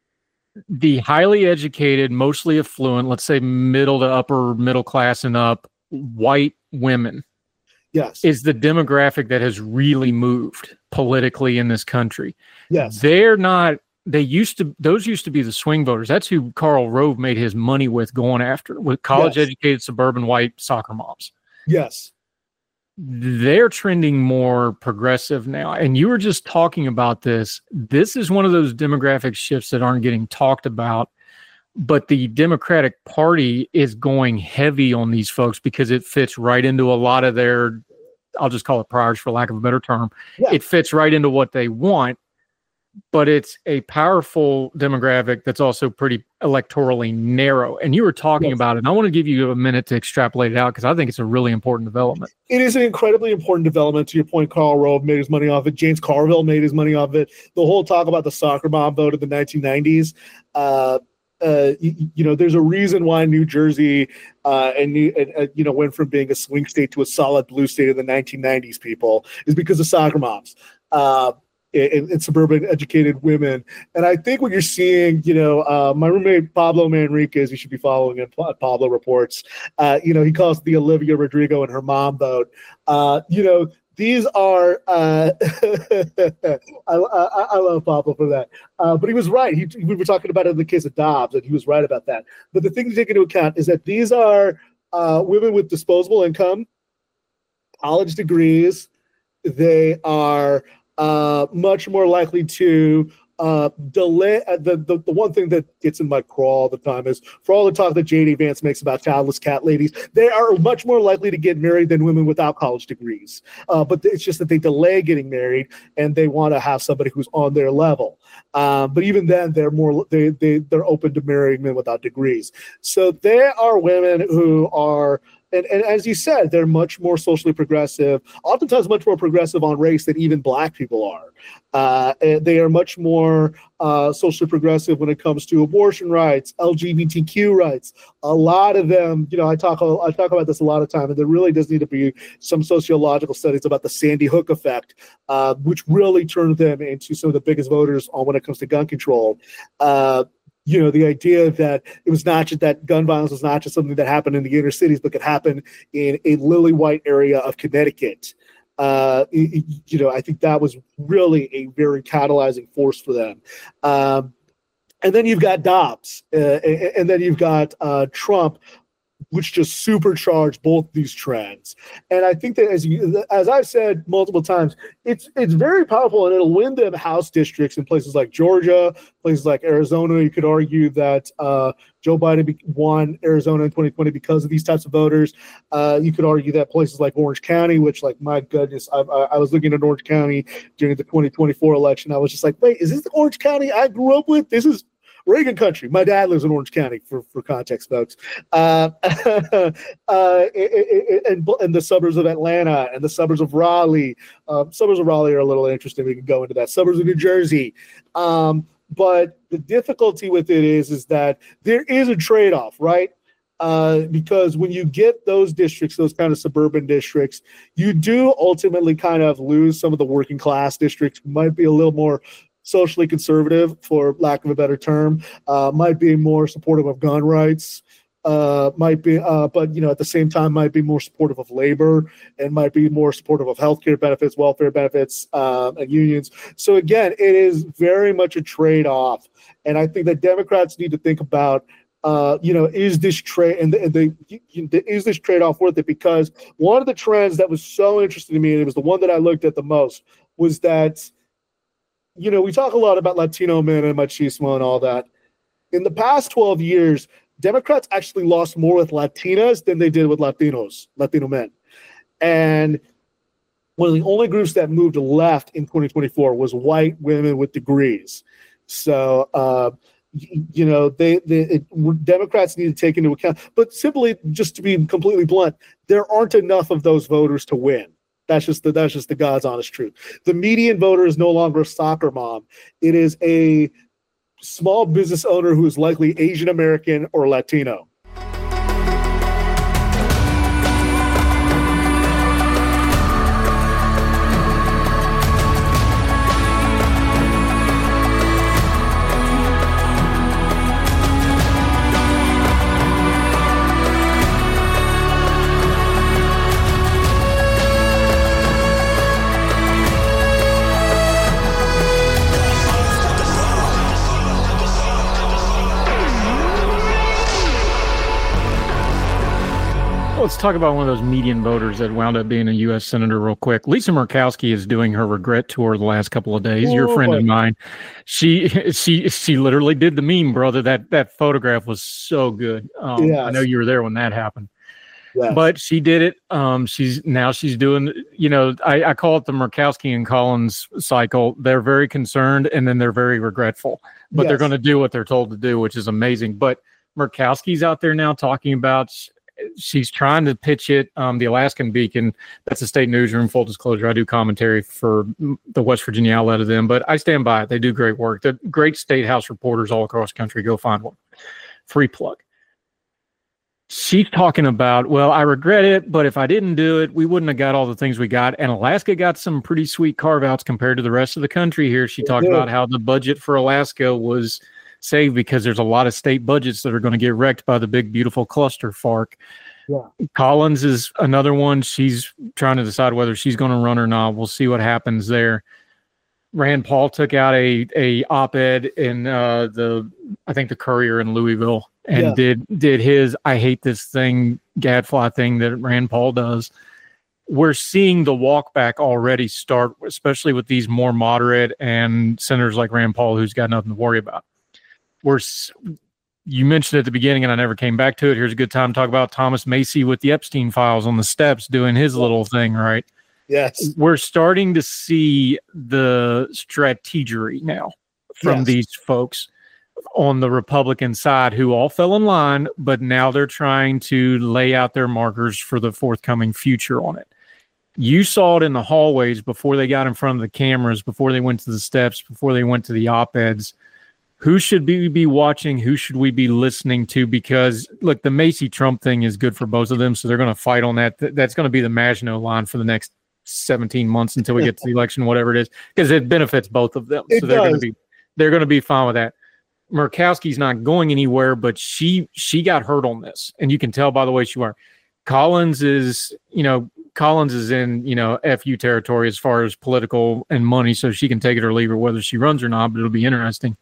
The highly educated, mostly affluent, let's say middle to upper middle class and up, white women, yes, is the demographic that has really moved politically in this country. Yes. They're not, they used to, those used to be the swing voters. That's who Karl Rove made his money with going after, with college yes. educated suburban white soccer moms. Yes. They're trending more progressive now. And you were just talking about this. This is one of those demographic shifts that aren't getting talked about, but the Democratic Party is going heavy on these folks because it fits right into a lot of their, I'll just call it priors for lack of a better term. Yeah. It fits right into what they want, but it's a powerful demographic that's also pretty electorally narrow. And you were talking yes. about it, and I want to give you a minute to extrapolate it out because I think it's a really important development. It is an incredibly important development. To your point, Karl Rove made his money off it. James Carville made his money off it. The whole talk about the soccer mom vote of the nineteen nineties, uh, uh, you, you know, there's a reason why New Jersey uh, and, and uh, you know, went from being a swing state to a solid blue state in the nineteen nineties, people, is because of soccer moms. Uh, In, in suburban educated women. And I think what you're seeing, you know, uh, my roommate Pablo Manriquez, you should be following him, Pablo Reports, uh, you know, he calls it the Olivia Rodrigo and her mom vote. Uh, you know, these are, uh, I, I, I love Pablo for that. Uh, but he was right. He, we were talking about it in the case of Dobbs, and he was right about that. But the thing to take into account is that these are uh, women with disposable income, college degrees. They are Uh, much more likely to uh, delay. Uh, the, the the one thing that gets in my craw all the time is for all the talk that J D Vance makes about childless cat ladies, they are much more likely to get married than women without college degrees. Uh, but it's just that they delay getting married and they want to have somebody who's on their level. Um, but even then, they're more they they they're open to marrying men without degrees. So there are women who are. And, and as you said, they're much more socially progressive, oftentimes much more progressive on race than even black people are. Uh, and they are much more uh, socially progressive when it comes to abortion rights, L G B T Q rights. A lot of them, you know, I talk I talk about this a lot of time, and there really does need to be some sociological studies about the Sandy Hook effect, uh, which really turned them into some of the biggest voters on when it comes to gun control. Uh, You know, the idea that it was not just that gun violence was not just something that happened in the inner cities, but could happen in a lily white area of Connecticut. Uh, it, you know, I think that was really a very catalyzing force for them. Um, and then you've got Dobbs, uh, and, and then you've got uh, Trump, which just supercharged both these trends. And I think that, as you, as I've said multiple times, it's it's very powerful, and it'll win them House districts in places like Georgia, places like Arizona. You could argue that uh, Joe Biden won Arizona in twenty twenty because of these types of voters. Uh, you could argue that places like Orange County, which, like, my goodness, I, I, I was looking at Orange County during the twenty twenty-four election. I was just like, wait, is this the Orange County I grew up with? This is Reagan country. My dad lives in Orange County, for, for context, folks. Uh, uh, and, and the suburbs of Atlanta and the suburbs of Raleigh. Um, suburbs of Raleigh are a little interesting. We can go into that. Suburbs of New Jersey. Um, but the difficulty with it is, is that there is a trade-off, right? Uh, because when you get those districts, those kind of suburban districts, you do ultimately kind of lose some of the working class districts, might be a little more socially conservative, for lack of a better term, uh, might be more supportive of gun rights, uh, might be, uh, but, you know, at the same time, might be more supportive of labor and might be more supportive of healthcare benefits, welfare benefits, uh, and unions. So again, it is very much a trade-off. And I think that Democrats need to think about uh, you know, is this trade and the, the, the is this trade-off worth it? Because one of the trends that was so interesting to me, and it was the one that I looked at the most, was that, you know, we talk a lot about Latino men and machismo and all that. In the past twelve years, Democrats actually lost more with Latinas than they did with Latinos, Latino men. And one of the only groups that moved left in twenty twenty-four was white women with degrees. So, uh, you know, they, they it, Democrats need to take into account, but simply just to be completely blunt, there aren't enough of those voters to win. That's just the that's just the God's honest truth. The median voter is no longer a soccer mom. It is a small business owner who is likely Asian American or Latino. Let's talk about one of those median voters that wound up being a U S senator real quick. Lisa Murkowski is doing her regret tour the last couple of days. Oh, You're a friend of mine. She she she literally did the meme, brother. That that photograph was so good. Um, yes. I know you were there when that happened. Yes. But she did it. Um, she's now she's doing, you know, I, I call it the Murkowski and Collins cycle. They're very concerned and then they're very regretful, but yes. they're going to do what they're told to do, which is amazing. But Murkowski's out there now talking about, she's trying to pitch it. Um, the Alaskan Beacon, that's a state newsroom, full disclosure. I do commentary for the West Virginia outlet of them, but I stand by it. They do great work. They're great state house reporters all across the country. Go find one. Free plug. She's talking about, well, I regret it, but if I didn't do it, we wouldn't have got all the things we got. And Alaska got some pretty sweet carve-outs compared to the rest of the country here. She talked about how the budget for Alaska was saved because there's a lot of state budgets that are going to get wrecked by the big, beautiful cluster FARC. Yeah. Collins is another one. She's trying to decide whether she's going to run or not. We'll see what happens there. Rand Paul took out a a op-ed in uh, the, I think the Courier in Louisville, and yeah. did did his I hate this thing gadfly thing that Rand Paul does. We're seeing the walk back already start, especially with these more moderate and senators like Rand Paul, who's got nothing to worry about. We're you mentioned at the beginning, and I never came back to it. Here's a good time to talk about Thomas Macy with the Epstein files on the steps doing his little thing, right? Yes. We're starting to see the strategery now from yes. these folks on the Republican side who all fell in line, but now they're trying to lay out their markers for the forthcoming future on it. You saw it in the hallways before they got in front of the cameras, before they went to the steps, before they went to the op-eds. Who should we be watching? Who should we be listening to? Because, look, the Macy Trump thing is good for both of them, so they're going to fight on that. That's going to be the Maginot line for the next seventeen months until we get to the election, whatever it is, because it benefits both of them. It so they're going to be they're going to be fine with that. Murkowski's not going anywhere, but she she got hurt on this, and you can tell by the way she went. Collins is, you know, Collins is in, you know, F U territory as far as political and money, so she can take it or leave it, whether she runs or not. But it'll be interesting.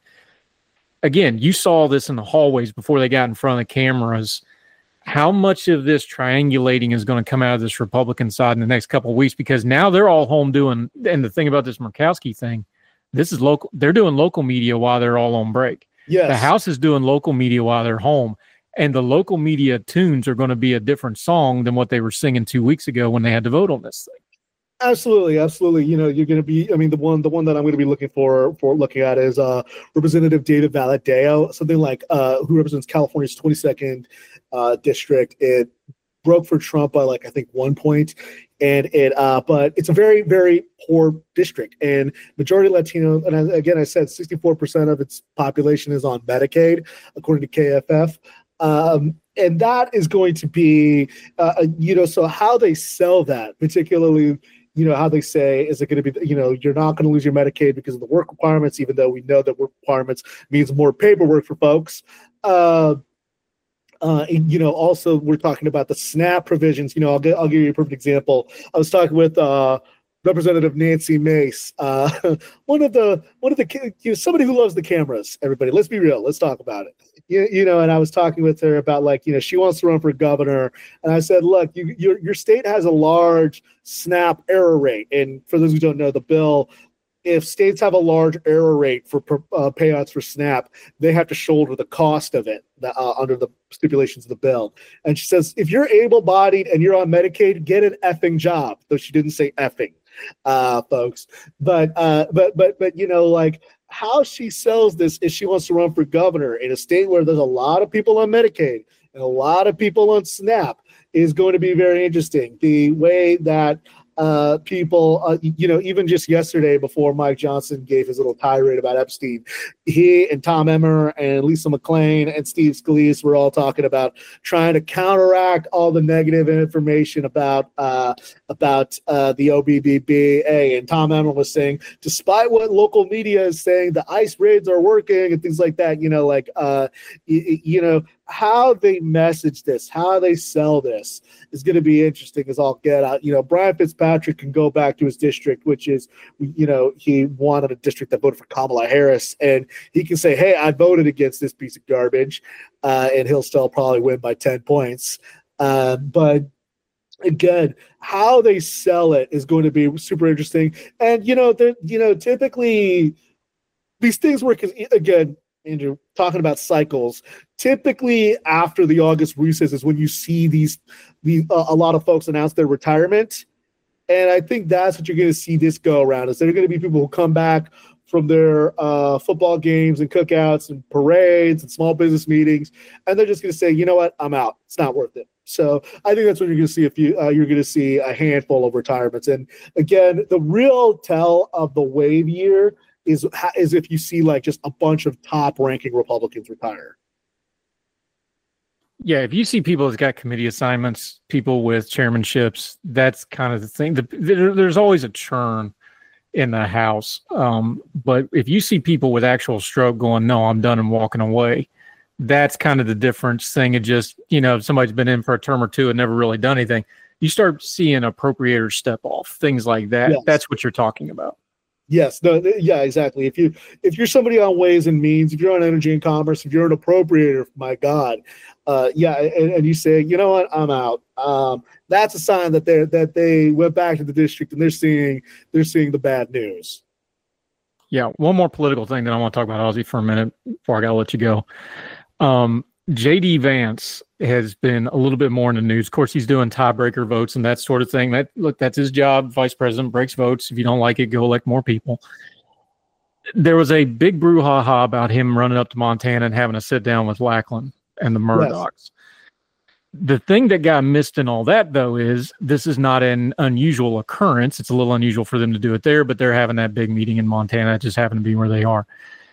Again, you saw this in the hallways before they got in front of the cameras. How much of this triangulating is going to come out of this Republican side in the next couple of weeks? Because now they're all home doing, and the thing about this Murkowski thing, this is local. They're doing local media while they're all on break. Yes. The House is doing local media while they're home. And the local media tunes are going to be a different song than what they were singing two weeks ago when they had to vote on this thing. Absolutely, absolutely. You know, you're going to be. I mean, the one, the one that I'm going to be looking for, for looking at is uh, Representative David Valadao, something like uh, who represents California's twenty-second uh, district. It broke for Trump by like I think one point, and it. Uh, but it's a very, very poor district, and majority Latino. And I, again, I said sixty-four percent of its population is on Medicaid, according to K F F. Um, and that is going to be, uh, you know, so how they sell that, particularly. You know, how they say, is it going to be, you know, you're not going to lose your Medicaid because of the work requirements, even though we know that work requirements means more paperwork for folks. Uh, uh, and, you know, also we're talking about the SNAP provisions. You know, I'll, get, I'll give you a perfect example. I was talking with uh, Representative Nancy Mace, uh, one of the, one of the, you know, somebody who loves the cameras, everybody. Let's be real. Let's talk about it. you, you know, and I was talking with her about like, you know, she wants to run for governor. And I said, look, you, your, your state has a large SNAP error rate. And for those who don't know the bill, if states have a large error rate for uh, payouts for SNAP, they have to shoulder the cost of it uh, under the stipulations of the bill. And she says, if you're able-bodied and you're on Medicaid, get an effing job. Though she didn't say effing, uh, folks. But uh, but but but you know, like how she sells this is she wants to run for governor in a state where there's a lot of people on Medicaid and a lot of people on SNAP is going to be very interesting. The way that Uh, people, uh, you know, even just yesterday before Mike Johnson gave his little tirade about Epstein, he and Tom Emmer and Lisa McClain and Steve Scalise were all talking about trying to counteract all the negative information about uh, about uh, the O B B B A. And Tom Emmer was saying, despite what local media is saying, the ICE raids are working and things like that. You know, like uh, you, you know. How they message this, how they sell this is going to be interesting as all get out. You know, Brian Fitzpatrick can go back to his district, which is, you know, he wanted a district that voted for Kamala Harris, and he can say, hey, I voted against this piece of garbage, uh, and he'll still probably win by ten points. Uh, but again, how they sell it is going to be super interesting. And, you know, you know, typically these things work, again, Andrew, talking about cycles, typically after the August recess is when you see these, these uh, a lot of folks announce their retirement. And I think that's what you're going to see this go around is there are going to be people who come back from their uh, football games and cookouts and parades and small business meetings, and they're just going to say, you know what, I'm out. It's not worth it. So I think that's when you're going to see a few. Uh, you're going to see a handful of retirements. And again, the real tell of the wave year is is if you see like just a bunch of top-ranking Republicans retire. Yeah, if you see people that's got committee assignments, people with chairmanships, that's kind of the thing. The, there, there's always a churn in the House. Um, but if you see people with actual stroke going, no, I'm done and walking away, that's kind of the difference thing. It just, you know, if somebody's been in for a term or two and never really done anything, you start seeing appropriators step off, things like that. Yes. That's what you're talking about. Yes, no, yeah, exactly. If you if you're somebody on Ways and Means, if you're on Energy and Commerce, if you're an appropriator, my God, uh, yeah, and, and you say, you know what, I'm out. Um, that's a sign that they that they went back to the district and they're seeing they're seeing the bad news. Yeah, one more political thing that I want to talk about, Ozzy, for a minute before I gotta let you go. Um, J D Vance has been a little bit more in the news. Of course, he's doing tiebreaker votes and that sort of thing. That look, that's his job. Vice president breaks votes. If you don't like it, go elect more people. There was a big brouhaha about him running up to Montana and having a sit down with Lackland and the Murdochs. Yes. The thing that got missed in all that, though, is this is not an unusual occurrence. It's a little unusual for them to do it there, but they're having that big meeting in Montana. It just happened to be where they are.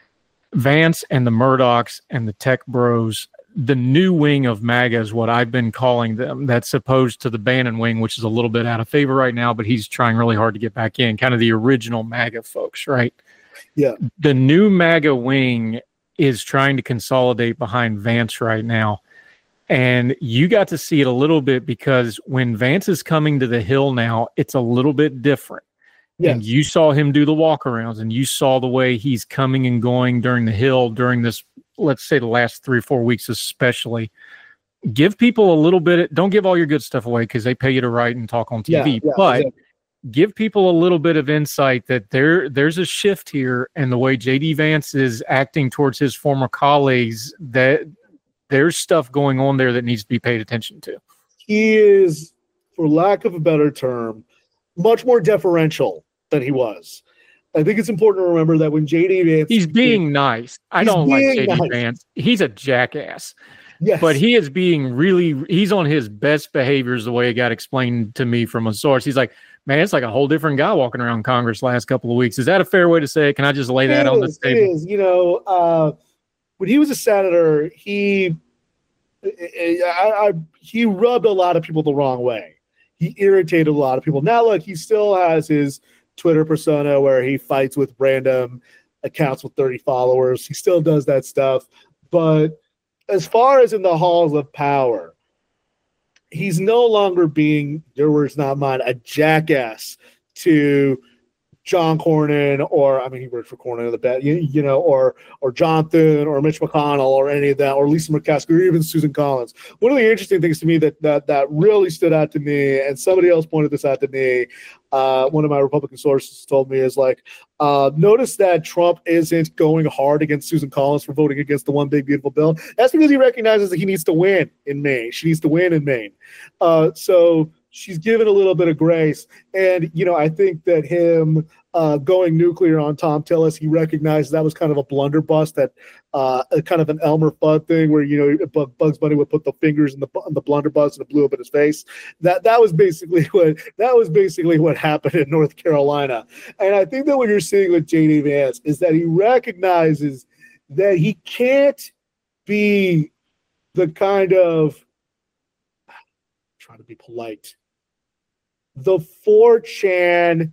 Vance and the Murdochs and the tech bros, the new wing of MAGA is what I've been calling them. That's opposed to the Bannon wing, which is a little bit out of favor right now, but he's trying really hard to get back in, kind of the original MAGA folks, right? Yeah. The new MAGA wing is trying to consolidate behind Vance right now. And you got to see it a little bit because when Vance is coming to the Hill now, it's a little bit different. Yes. And you saw him do the walkarounds, and you saw the way he's coming and going during the Hill during this, let's say the last three or four weeks especially. Give people a little bit, of, don't give all your good stuff away because they pay you to write and talk on T V, yeah, yeah, but exactly. Give people a little bit of insight that there there's a shift here, and the way J D Vance is acting towards his former colleagues, that there's stuff going on there that needs to be paid attention to. He is, for lack of a better term, much more deferential than he was. I think it's important to remember that when J D Vance... He's being nice. I don't like J D nice. Vance. He's a jackass. Yes. But he is being really... He's on his best behaviors the way it got explained to me from a source. He's like, man, it's like a whole different guy walking around Congress last couple of weeks. Is that a fair way to say it? Can I just lay that it on is, the table? It is. You know, uh, when he was a senator, he... I, I, he rubbed a lot of people the wrong way. He irritated a lot of people. Now, look, he still has his Twitter persona where he fights with random accounts with thirty followers. He still does that stuff. But as far as in the halls of power, he's no longer being, your words, not mine, a jackass to John Cornyn, or I mean, he worked for Cornyn in the bed, you, you know, or or Jonathan, or Mitch McConnell, or any of that, or Lisa Murkowski, or even Susan Collins. One of the interesting things to me that that that really stood out to me, and somebody else pointed this out to me, uh, one of my Republican sources told me, is like, uh, notice that Trump isn't going hard against Susan Collins for voting against the One Big Beautiful Bill. That's because he recognizes that he needs to win in Maine. She needs to win in Maine. Uh, so. She's given a little bit of grace. And, you know, I think that him uh, going nuclear on Tom Tillis, he recognized that was kind of a blunderbuss, that uh, a kind of an Elmer Fudd thing where, you know, Bugs Bunny would put the fingers in the, in the blunderbuss and it blew up in his face. That that was basically what that was basically what happened in North Carolina. And I think that what you're seeing with J D Vance is that he recognizes that he can't be the kind of, trying to be polite, the four chan,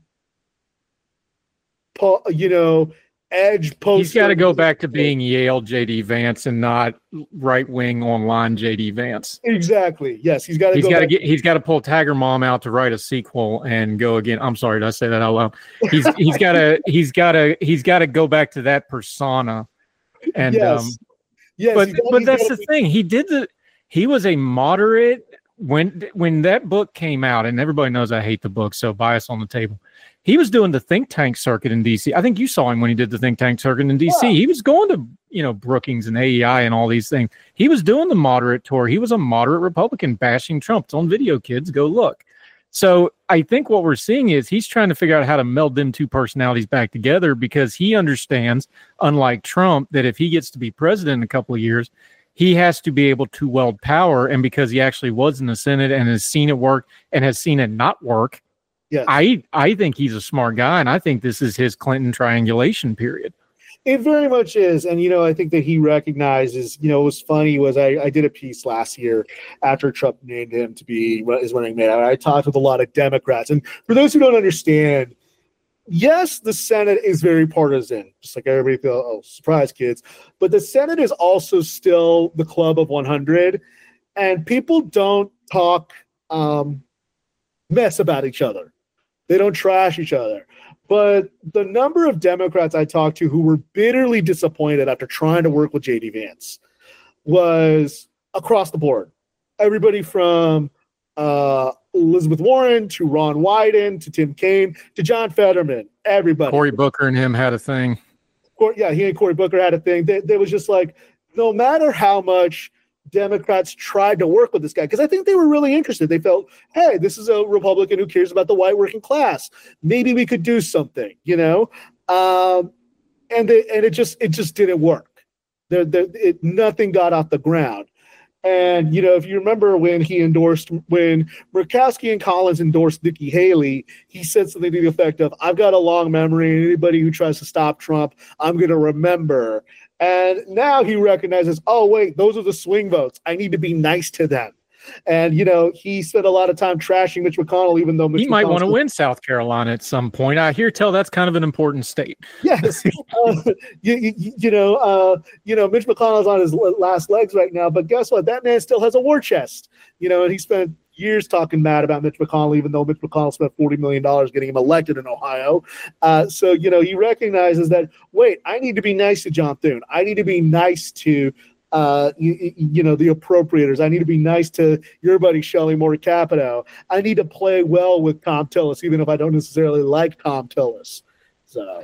you know, edge post. He's got to go back to being Yale J D Vance and not right wing online J D Vance. Exactly. Yes, he's got to. He's got to get. He's got to pull Tiger Mom out to write a sequel and go again. I'm sorry, did I say that out loud? He's he's got to. He's got to. He's got to go back to that persona. And yes. um, yes, but he's gotta, but he's that's gotta the be- thing. He did the. He was a moderate. When when that book came out, and everybody knows I hate the book, so bias on the table. He was doing the think tank circuit in D C. I think you saw him when he did the think tank circuit in D C. Yeah. He was going to, you know, Brookings and A E I and all these things. He was doing the moderate tour. He was a moderate Republican bashing Trump. It's on video, kids. Go look. So I think what we're seeing is he's trying to figure out how to meld them two personalities back together, because he understands, unlike Trump, that if he gets to be president in a couple of years, he has to be able to wield power. And because he actually was in the Senate and has seen it work and has seen it not work, yes. I, I think he's a smart guy. And I think this is his Clinton triangulation period. It very much is. And, you know, I think that he recognizes, you know, what was funny was I, I did a piece last year after Trump named him to be his running mate. I talked with a lot of Democrats. And for those who don't understand, yes, the Senate is very partisan, just like everybody feels, oh, surprise, kids. But the Senate is also still the club of one hundred, and people don't talk um, mess about each other. They don't trash each other. But the number of Democrats I talked to who were bitterly disappointed after trying to work with J D Vance was across the board. Everybody from uh, Elizabeth Warren to Ron Wyden to Tim Kaine to John Fetterman, everybody. Cory Booker and him had a thing. Yeah, he and Cory Booker had a thing. They, they was just like, no matter how much Democrats tried to work with this guy, because I think they were really interested. They felt, hey, this is a Republican who cares about the white working class. Maybe we could do something, you know? Um, and they, and it just it just didn't work. There, there, it, nothing got off the ground. And, you know, if you remember when he endorsed, when Murkowski and Collins endorsed Nikki Haley, he said something to the effect of, I've got a long memory, and anybody who tries to stop Trump, I'm going to remember. And now he recognizes, oh, wait, those are the swing votes. I need to be nice to them. And, you know, he spent a lot of time trashing Mitch McConnell, even though Mitch he might McConnell want to win South Carolina at some point. I hear tell that's kind of an important state. Yes. uh, you, you, you know, uh, you know, Mitch McConnell's on his last legs right now, but guess what? That man still has a war chest, you know, and he spent years talking mad about Mitch McConnell, even though Mitch McConnell spent forty million dollars getting him elected in Ohio. Uh, so, you know, he recognizes that, wait, I need to be nice to John Thune. I need to be nice to, uh, you, you know, the appropriators. I need to be nice to your buddy, Shelley Moore Capito. I need to play well with Tom Tillis, even if I don't necessarily like Tom Tillis. So.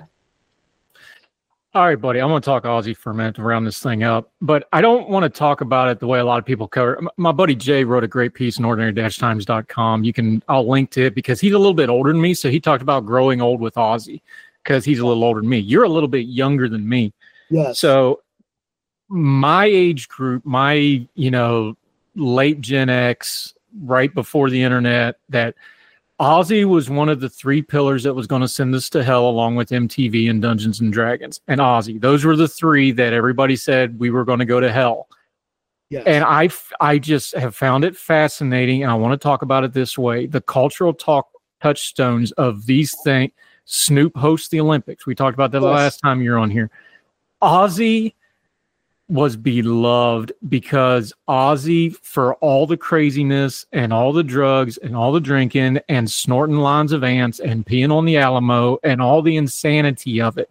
All right, buddy, I'm going to talk Aussie for a minute to round this thing up, but I don't want to talk about it the way a lot of people cover. My buddy Jay wrote a great piece in ordinary dash times dot com. You can, I'll link to it because he's a little bit older than me. So he talked about growing old with Aussie because he's a little older than me. You're a little bit younger than me. Yeah. So my age group, my, you know, late Gen X, right before the internet, that Aussie was one of the three pillars that was going to send us to hell, along with M T V and Dungeons and Dragons and Aussie. Those were the three that everybody said we were going to go to hell. Yes. And I, I just have found it fascinating, and I want to talk about it this way. The cultural talk touchstones of these things. Snoop hosts the Olympics. We talked about that yes. the last time you were on here. Aussie was beloved because Ozzy, for all the craziness and all the drugs and all the drinking and snorting lines of ants and peeing on the Alamo and all the insanity of it,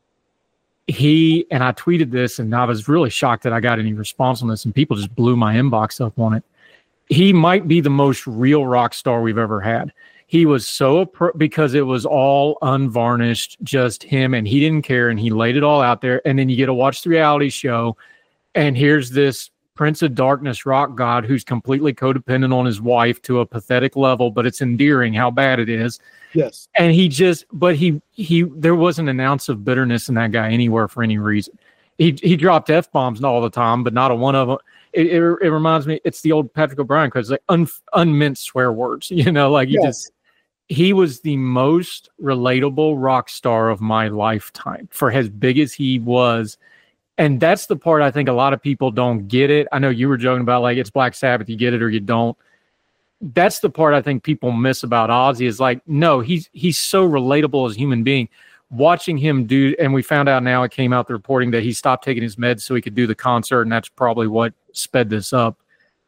he, and I tweeted this and I was really shocked that I got any response on this and people just blew my inbox up on it. He might be the most real rock star we've ever had. He was so, because it was all unvarnished, just him, and he didn't care, and he laid it all out there. And then you get to watch the reality show, and here's this Prince of Darkness rock god who's completely codependent on his wife to a pathetic level, but it's endearing how bad it is. Yes. And he just, but he, he, there wasn't an ounce of bitterness in that guy anywhere for any reason. He, he dropped F-bombs all the time, but not a one of them. It, it, it reminds me, it's the old Patrick O'Brien, because like un, unmeant swear words, you know, like he Yes. just, he was the most relatable rock star of my lifetime for as big as he was. And that's the part I think a lot of people don't get it. I know you were joking about like, it's Black Sabbath, you get it or you don't. That's the part I think people miss about Ozzy is like, no, he's, he's so relatable as a human being. Watching him do, and we found out now it came out the reporting that he stopped taking his meds so he could do the concert. And that's probably what sped this up.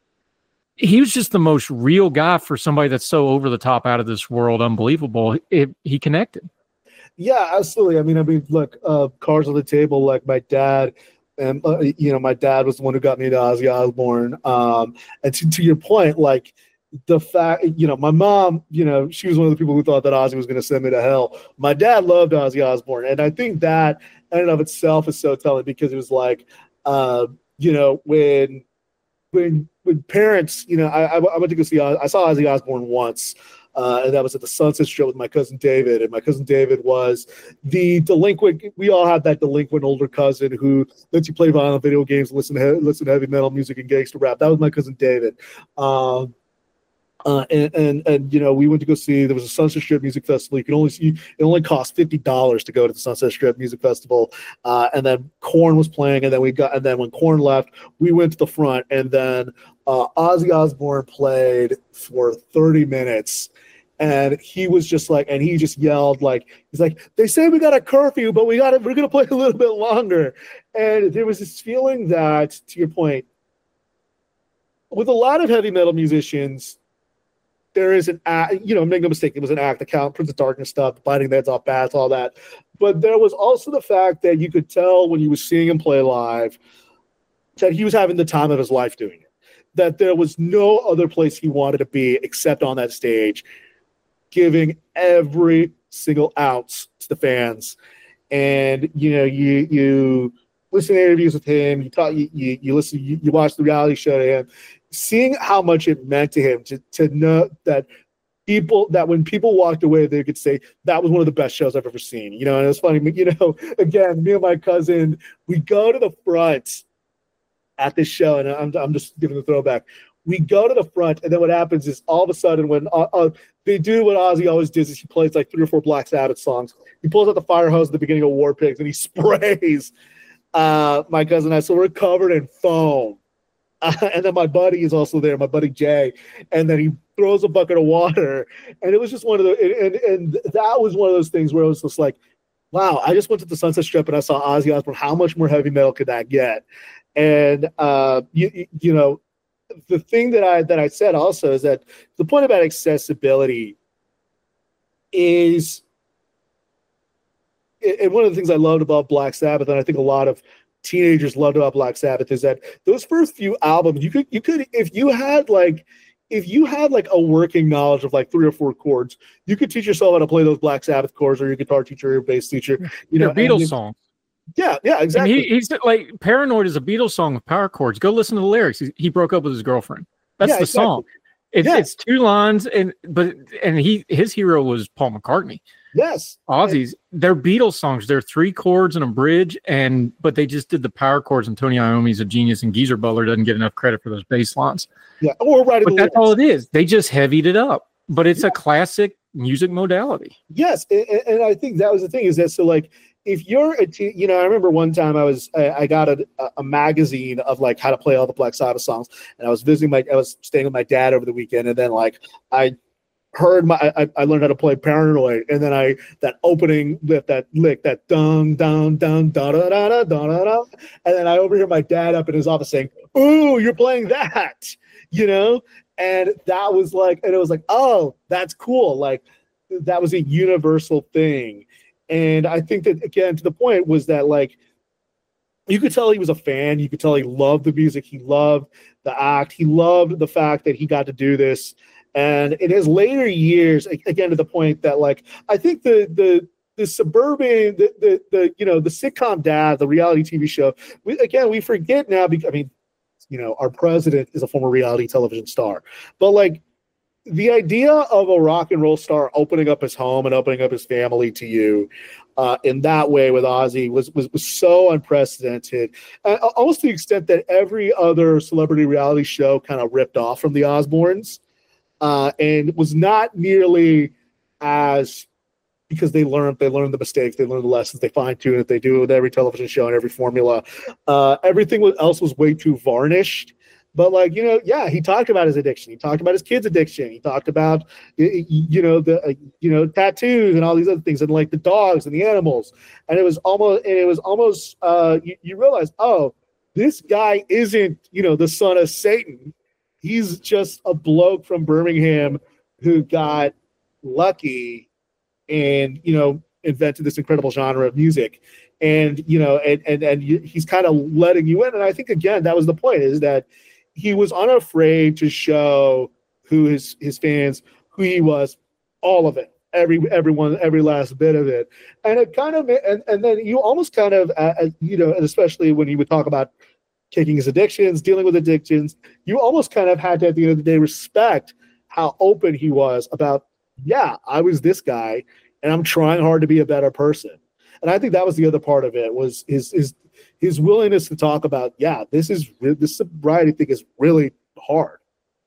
He was just the most real guy for somebody that's so over the top, out of this world, unbelievable. It, he connected. Yeah, absolutely. I mean, I mean, look, uh, cards on the table. Like my dad, and uh, you know, my dad was the one who got me into Ozzy Osbourne. Um, and to, to your point, like the fact, you know, my mom, you know, she was one of the people who thought that Ozzy was going to send me to hell. My dad loved Ozzy Osbourne, and I think that in and of itself is so telling because it was like, uh, you know, when when when parents, you know, I, I, I went to go see, I saw Ozzy Osbourne once, uh, and that was at the Sunset Strip with my cousin David. And my cousin David was the delinquent. We all had that delinquent older cousin who lets you play violent video games, listen to listen to heavy metal music and gangster rap. That was my cousin David. Um, Uh, and, and, and, you know, we went to go see, there was a Sunset Strip Music Festival. You can only see, it only cost fifty dollars to go to the Sunset Strip Music Festival. Uh, and then Korn was playing. And then we got, and then when Korn left, we went to the front. And then uh, Ozzy Osbourne played for thirty minutes. And he was just like, and he just yelled, like, he's like, they say we got a curfew, but we got it, we're going to play a little bit longer. And there was this feeling that, to your point, with a lot of heavy metal musicians, there is an act, you know, make no mistake, it was an act, the Count, Prince of Darkness stuff, biting the heads off bats, all that. But there was also the fact that you could tell when you was seeing him play live that he was having the time of his life doing it. That there was no other place he wanted to be except on that stage, giving every single ounce to the fans. And, you know, you you listen to interviews with him, you talk, you, you, you listen, you, you watch the reality show to him, seeing how much it meant to him to, to know that people, that when people walked away, they could say, that was one of the best shows I've ever seen. You know, and it's funny, you know, again, me and my cousin, we go to the front at this show, and I'm, I'm just giving the throwback. We go to the front, and then what happens is all of a sudden when uh, uh, they do what Ozzy always does is he plays like three or four Black Sabbath songs. He pulls out the fire hose at the beginning of War Pigs, and he sprays uh, my cousin and I. So we're covered in foam. Uh, and then my buddy is also there, my buddy Jay, and then he throws a bucket of water, and it was just one of the, and, and that was one of those things where it was just like, wow, I just went to the Sunset Strip and I saw Ozzy Osbourne. How much more heavy metal could that get? And uh, you, you know, the thing that I that I said also is that the point about accessibility is, and one of the things I loved about Black Sabbath, and I think a lot of teenagers loved about Black Sabbath, is that those first few albums, you could you could if you had like if you had like a working knowledge of like three or four chords, you could teach yourself how to play those Black Sabbath chords, or your guitar teacher or your bass teacher. You know, Beatles and, song. Yeah, yeah, exactly. And he, he's like, Paranoid is a Beatles song with power chords. Go listen to the lyrics. He, he broke up with his girlfriend. That's yeah, the exactly. song. It's yeah. it's two lines, and but and he his hero was Paul McCartney. Yes, Ozzy's, they're Beatles songs. They're three chords and a bridge, and but they just did the power chords. And Tony Iommi's a genius, and Geezer Butler doesn't get enough credit for those bass lines. Yeah, or right. But that's all it is. They just heavied it up. But it's yeah. a classic music modality. Yes, and, and I think that was the thing, is that so like if you're a te- you know, I remember one time I was I, I got a, a magazine of like how to play all the Black Sabbath songs, and I was visiting my I was staying with my dad over the weekend, and then like I heard my I, I learned how to play Paranoid, and then I that opening that that lick that dun dun dun da da da da da da, and then I overhear my dad up in his office saying, "Ooh, you're playing that," you know, and that was like, and it was like, oh, that's cool, like that was a universal thing, and I think that again to the point was that like you could tell he was a fan, you could tell he loved the music, he loved the act, he loved the fact that he got to do this. And in his later years, again, to the point that, like, I think the the the suburban, the the, the you know, the sitcom dad, the reality T V show, we, again, we forget now because, I mean, you know, our president is a former reality television star. But, like, the idea of a rock and roll star opening up his home and opening up his family to you uh, in that way with Ozzy was, was, was so unprecedented. Uh, almost to the extent that every other celebrity reality show kind of ripped off from the Osbournes. Uh, and was not nearly as because they learned they learned the mistakes, they learned the lessons, they fine tune it, they do it with every television show and every formula. Uh, everything else was way too varnished. But like you know, yeah, he talked about his addiction. He talked about his kid's addiction. He talked about you know the uh, you know tattoos and all these other things and like the dogs and the animals. And it was almost and it was almost uh, you, you realize oh this guy isn't you know the son of Satan. He's just a bloke from Birmingham who got lucky and, you know, invented this incredible genre of music. And, you know, and, and, and he's kind of letting you in. And I think, again, that was the point is that he was unafraid to show who his, his fans, who he was, all of it, every, everyone, every last bit of it. And it kind of, and, and then you almost kind of, uh, you know, and especially when he would talk about taking his addictions, dealing with addictions, you almost kind of had to, at the end of the day, respect how open he was about, yeah, I was this guy, and I'm trying hard to be a better person. And I think that was the other part of it, was his his his willingness to talk about, yeah, this is this sobriety thing is really hard.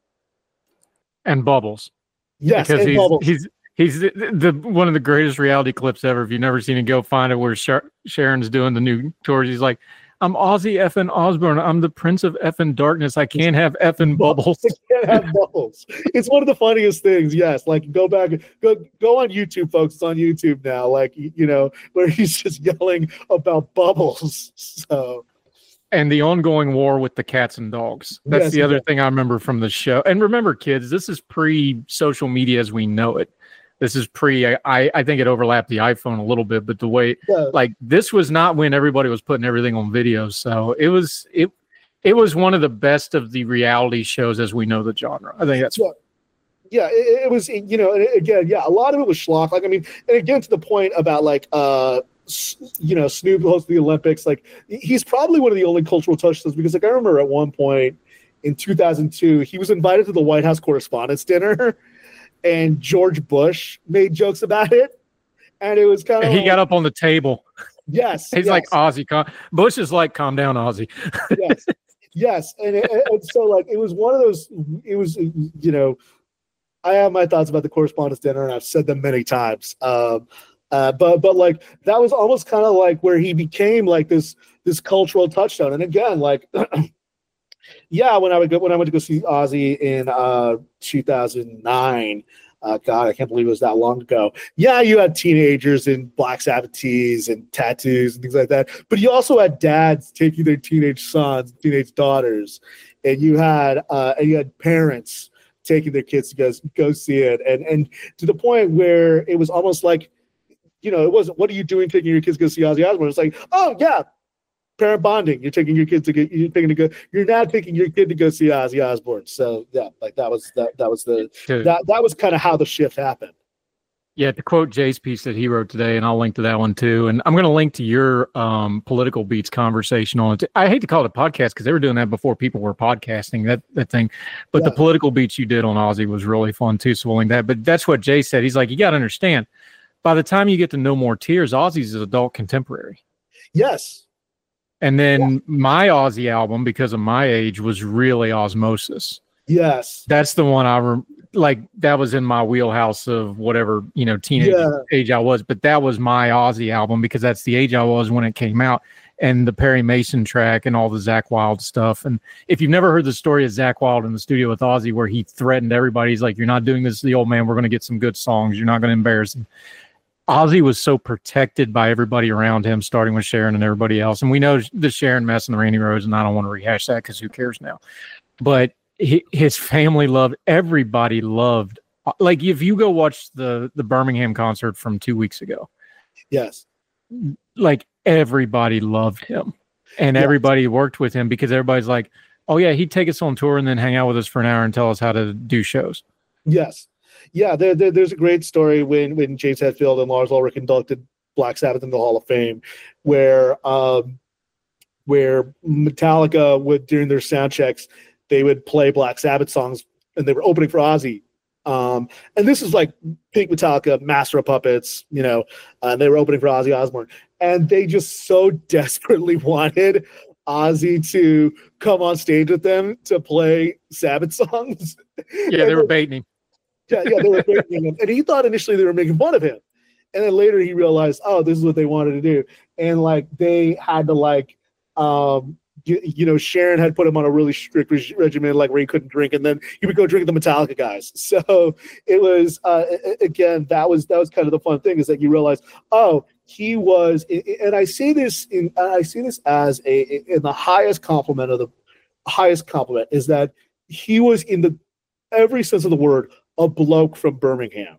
And Bubbles. Yes, because and he's, Bubbles. he's he's the, the one of the greatest reality clips ever. If you've never seen it, go find it where Shar- Sharon's doing the new tours. He's like, I'm Ozzy effing Osbourne. I'm the Prince of effing Darkness. I can't have effing Bubbles. I can't have Bubbles. It's one of the funniest things. Yes, like go back, go go on YouTube, folks. It's on YouTube now. Like you know, where he's just yelling about Bubbles. So, and the ongoing war with the cats and dogs. That's yes, the other yeah. thing I remember from the show. And remember, kids, this is pre-social media as we know it. This is pre, I, I think it overlapped the iPhone a little bit, but the way, yeah. like, this was not when everybody was putting everything on video. So it was, it, it was one of the best of the reality shows as we know the genre. I think that's yeah. Yeah, it, it was, you know, and again, yeah, a lot of it was schlock. Like, I mean, and again, to the point about like, uh, you know, Snoop hosting the Olympics, like, he's probably one of the only cultural touchstones because, like, I remember at one point in two thousand two, he was invited to the White House Correspondents' Dinner. And George Bush made jokes about it, and it was kind of he like, got up on the table. Yes, he's yes. like Ozzy. Calm. Bush is like, calm down, Ozzy. yes, yes, and, it, and so like it was one of those. It was you know, I have my thoughts about the Correspondents' Dinner, and I've said them many times. Um, uh, but but like that was almost kind of like where he became like this this cultural touchstone. And again, like. Yeah, when I would go when I went to go see Ozzy in uh, two thousand nine, uh, God, I can't believe it was that long ago. Yeah, you had teenagers in Black Sabbath tees and tattoos and things like that, but you also had dads taking their teenage sons, teenage daughters, and you had uh, and you had parents taking their kids to go go see it, and and to the point where it was almost like, you know, it wasn't what are you doing taking your kids to go see Ozzy Osbourne? It's like, oh yeah. Parent bonding. You're taking your kids to get. You're taking to go. You're now taking your kid to go see Ozzy Osbourne. So yeah, like that was that. That was the to, that. That was kind of how the shift happened. Yeah, to quote Jay's piece that he wrote today, and I'll link to that one too. And I'm going to link to your um, political beats conversation on it. I hate to call it a podcast because they were doing that before people were podcasting that that thing. But Yeah. the political beats you did on Ozzy was really fun too. So we'll link that. But that's what Jay said. He's like, you got to understand. By the time you get to No More Tears, Ozzy's an adult contemporary. Yes. And then my Ozzy album, because of my age, was really Osmosis. Yes. That's the one I rem- like. That was in my wheelhouse of whatever, you know, teenage Yeah. age I was. But that was my Ozzy album because that's the age I was when it came out. and the Perry Mason track and all the Zakk Wylde stuff. And if you've never heard the story of Zakk Wylde in the studio with Ozzy, where he threatened everybody, he's like, "You're not doing this to the old man. We're going to get some good songs. You're not going to embarrass him." Ozzy was so protected by everybody around him, starting with Sharon and everybody else. And we know the Sharon mess and the Randy Rhoads, and I don't want to rehash that because who cares now. But he, his family loved, everybody loved. Like if you go watch the, the Birmingham concert from two weeks ago. Yes. Like everybody loved him. And yes. everybody worked with him because everybody's like, oh yeah, he'd take us on tour and then hang out with us for an hour and tell us how to do shows. Yes. Yeah, there, there, there's a great story when, when James Hetfield and Lars Ulrich inducted Black Sabbath in the Hall of Fame, where um, where Metallica would, during their sound checks, they would play Black Sabbath songs, and they were opening for Ozzy. Um, and this is like Pink Metallica, Master of Puppets, you know, uh, they were opening for Ozzy Osbourne, and they just so desperately wanted Ozzy to come on stage with them to play Sabbath songs. Yeah, they were baiting him. Yeah, yeah, they were making him, and he thought initially they were making fun of him, and then later he realized, oh, this is what they wanted to do, and like they had to like, um, you, you know, Sharon had put him on a really strict reg- regimen, like where he couldn't drink, and then he would go drink with the Metallica guys. So it was, uh, again, that was that was kind of the fun thing, is that you realize, oh, he was, and I see this in, I see this as a in the highest compliment of the highest compliment is that he was in the every sense of the word a bloke from Birmingham.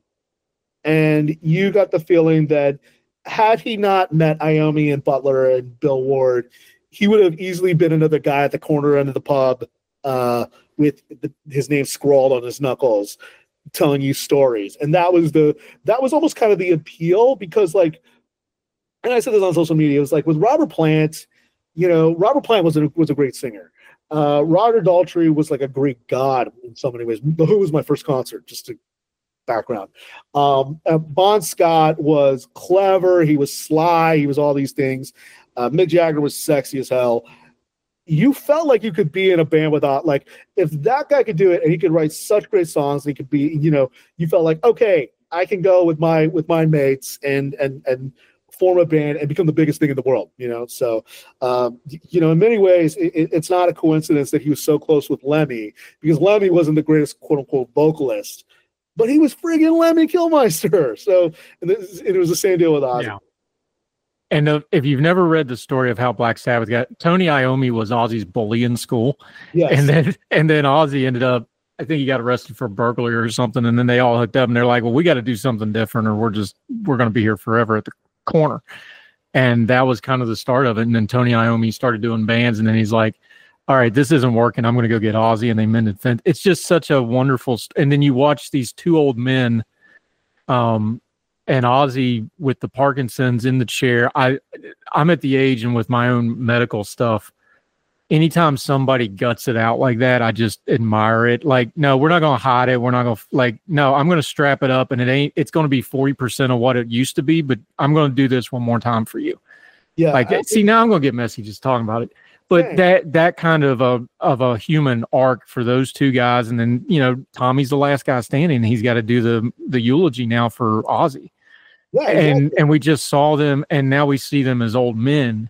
And you got the feeling that had he not met Iommi and Butler and Bill Ward, he would have easily been another guy at the corner end of the pub uh, with the, his name scrawled on his knuckles, telling you stories. And that was the that was almost kind of the appeal, because like, and I said this on social media, it was like with Robert Plant, you know, Robert Plant was a, was a great singer. Uh, Roger Daltrey was like a Greek god in so many ways. The Who was my first concert, just to background. Um, uh, Bon Scott was clever. He was sly. He was all these things. Uh, Mick Jagger was sexy as hell. You felt like you could be in a band without, like, if that guy could do it and he could write such great songs, and he could be, you know, you felt like, okay, I can go with my with my mates and and and form a band and become the biggest thing in the world, you know? So, um, you know, in many ways, it, it's not a coincidence that he was so close with Lemmy, because Lemmy wasn't the greatest quote unquote vocalist, but he was friggin' Lemmy Kilmister. So, and this, it was the same deal with Ozzy. Yeah. And uh, if you've never read the story of how Black Sabbath got, Tony Iommi was Ozzy's bully in school. Yes. And then, and then Ozzy ended up, I think he got arrested for burglary or something. And then they all hooked up and they're like, well, we got to do something different, or we're just, we're going to be here forever at the corner. And that was kind of the start of it. And then Tony Iommi started doing bands, and then he's like, all right, this isn't working, I'm going to go get Ozzy. And they mended fence. It's just such a wonderful st- and then you watch these two old men, um and Ozzy with the Parkinson's in the chair. I I'm at the age, and with my own medical stuff, anytime somebody guts it out like that, I just admire it. Like, no, we're not going to hide it. We're not going to, like, no, I'm going to strap it up, and it ain't, it's going to be forty percent of what it used to be, but I'm going to do this one more time for you. Yeah. Like, I, see, now I'm going to get messy just talking about it. But dang. that that kind of a of a human arc for those two guys, and then, you know, Tommy's the last guy standing, and he's got to do the the eulogy now for Ozzy. Yeah, and exactly. and we just saw them, and now we see them as old men.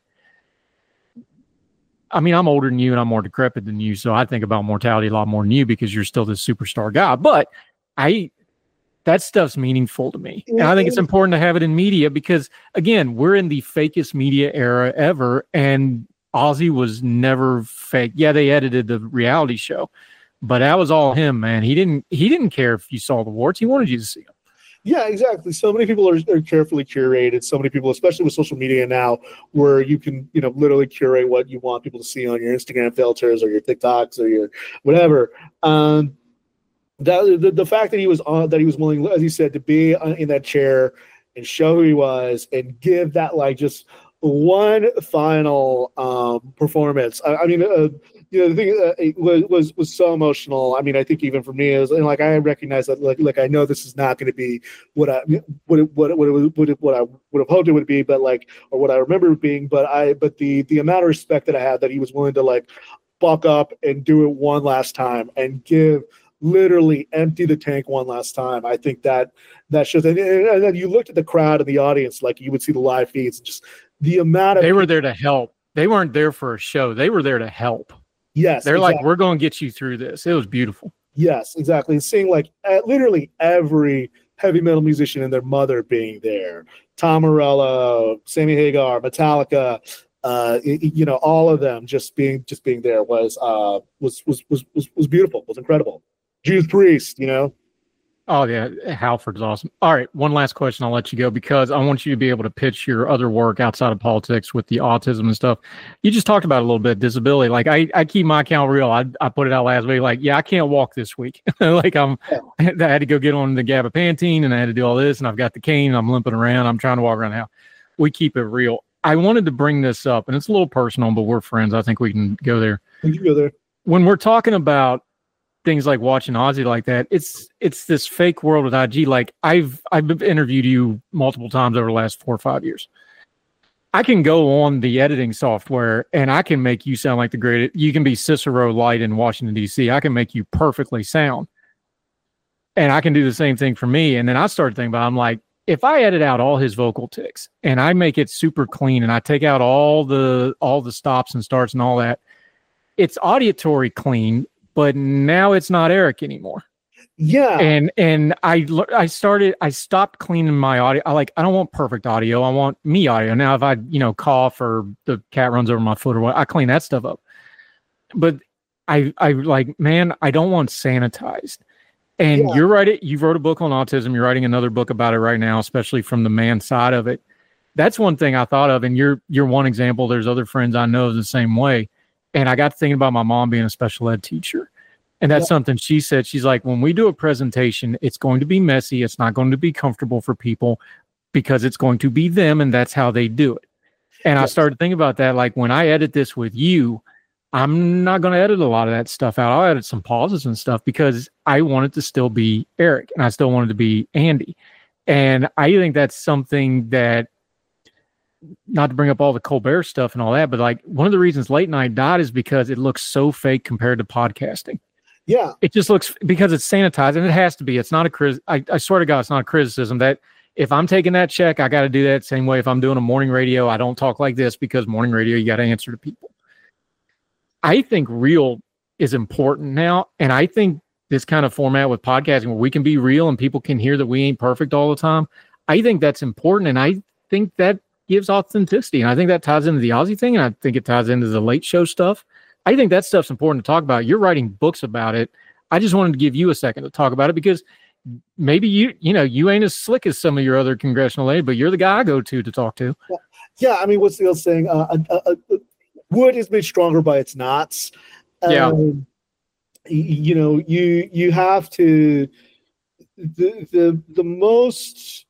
I mean, I'm older than you and I'm more decrepit than you, so I think about mortality a lot more than you, because you're still this superstar guy. But I, that stuff's meaningful to me. And I think it's important to have it in media, because, again, we're in the fakest media era ever, and Ozzy was never fake. Yeah, they edited the reality show, but that was all him, man. He didn't he didn't care if you saw the warts. He wanted you to see them. Yeah, exactly. So many people are, are carefully curated. So many people, especially with social media now, where you can, you know, literally curate what you want people to see on your Instagram filters or your TikToks or your whatever. Um, that the, the fact that he was on, that he was willing, as you said, to be in that chair and show who he was and give that, like, just one final um, performance. I, I mean, uh, you know, the thing uh, it was, was was so emotional. I mean, I think even for me, it was, and like I recognize that, like, like I know this is not going to be what I what it, what it, what it, what, it, what I would have hoped it would be, but like, or what I remember it being. But I, but the the amount of respect that I had, that he was willing to, like, buck up and do it one last time and give, literally empty the tank one last time. I think that that shows. And, and then you looked at the crowd and the audience, like you would see the live feeds, just the amount of they were there to help. they weren't there for a show. They were there to help. Yes. They're exactly. like, we're going to get you through this. It was beautiful. Yes, exactly. Seeing like uh, literally every heavy metal musician and their mother being there. Tom Morello, Sammy Hagar, Metallica, uh, you know, all of them just being just being there was uh was was was was, was beautiful. Was incredible. Judas Priest, you know. Oh yeah, Halford's awesome. All right, one last question. I'll let you go because I want you to be able to pitch your other work outside of politics with the autism and stuff. You just talked about it a little bit, disability. Like I, I keep my account real. I, I put it out last week. Like, yeah, I can't walk this week. like I'm, I had to go get on the gabapentin and I had to do all this, and I've got the cane. And I'm limping around. I'm trying to walk around the house. We keep it real. I wanted to bring this up, and it's a little personal, but we're friends. I think we can go there. We can go there. When we're talking about things like watching Ozzy like that, it's it's this fake world with I G. Like I've I've interviewed you multiple times over the last four or five years. I can go on the editing software and I can make you sound like the greatest. You can be Cicero Light in Washington, D C. I can make you perfectly sound. And I can do the same thing for me. And then I started thinking about, I'm like, if I edit out all his vocal ticks and I make it super clean and I take out all the all the stops and starts and all that, it's auditory clean, but now it's not Eric anymore. Yeah. And and I I started I stopped cleaning my audio. I like I don't want perfect audio. I want me audio. Now if I, you know, cough or the cat runs over my foot or what, I clean that stuff up. But I I like, man, I don't want sanitized. And yeah. You're right. You wrote a book on autism. You're writing another book about it right now, especially from the man side of it. That's one thing I thought of. And you're you're one example. There's other friends I know the same way. And I got thinking about my mom being a special ed teacher. And that's yeah. something she said. She's like, when we do a presentation, it's going to be messy. It's not going to be comfortable for people because it's going to be them. And that's how they do it. And yes. I started thinking about that. Like when I edit this with you, I'm not going to edit a lot of that stuff out. I'll edit some pauses and stuff because I want it to still be Eric and I still want it to be Andy. And I think that's something that, not to bring up all the Colbert stuff and all that, but like one of the reasons late night died is because it looks so fake compared to podcasting. Yeah. It just looks, because it's sanitized, and it has to be. It's not a crit. I, I swear to God, it's not a criticism that if I'm taking that check, I got to do that same way. If I'm doing a morning radio, I don't talk like this because morning radio, you got to answer to people. I think real is important now. And I think this kind of format with podcasting where we can be real and people can hear that we ain't perfect all the time. I think that's important. And I think that gives authenticity. And I think that ties into the Ozzy thing. And I think it ties into the late show stuff. I think that stuff's important to talk about. You're writing books about it. I just wanted to give you a second to talk about it because maybe you, you know, you ain't as slick as some of your other congressional aides, but you're the guy I go to to talk to. Yeah. I mean, what's the old saying? Uh, uh, uh, wood is made stronger by its knots. Yeah. Um, you know, you, you have to, the, the, the most,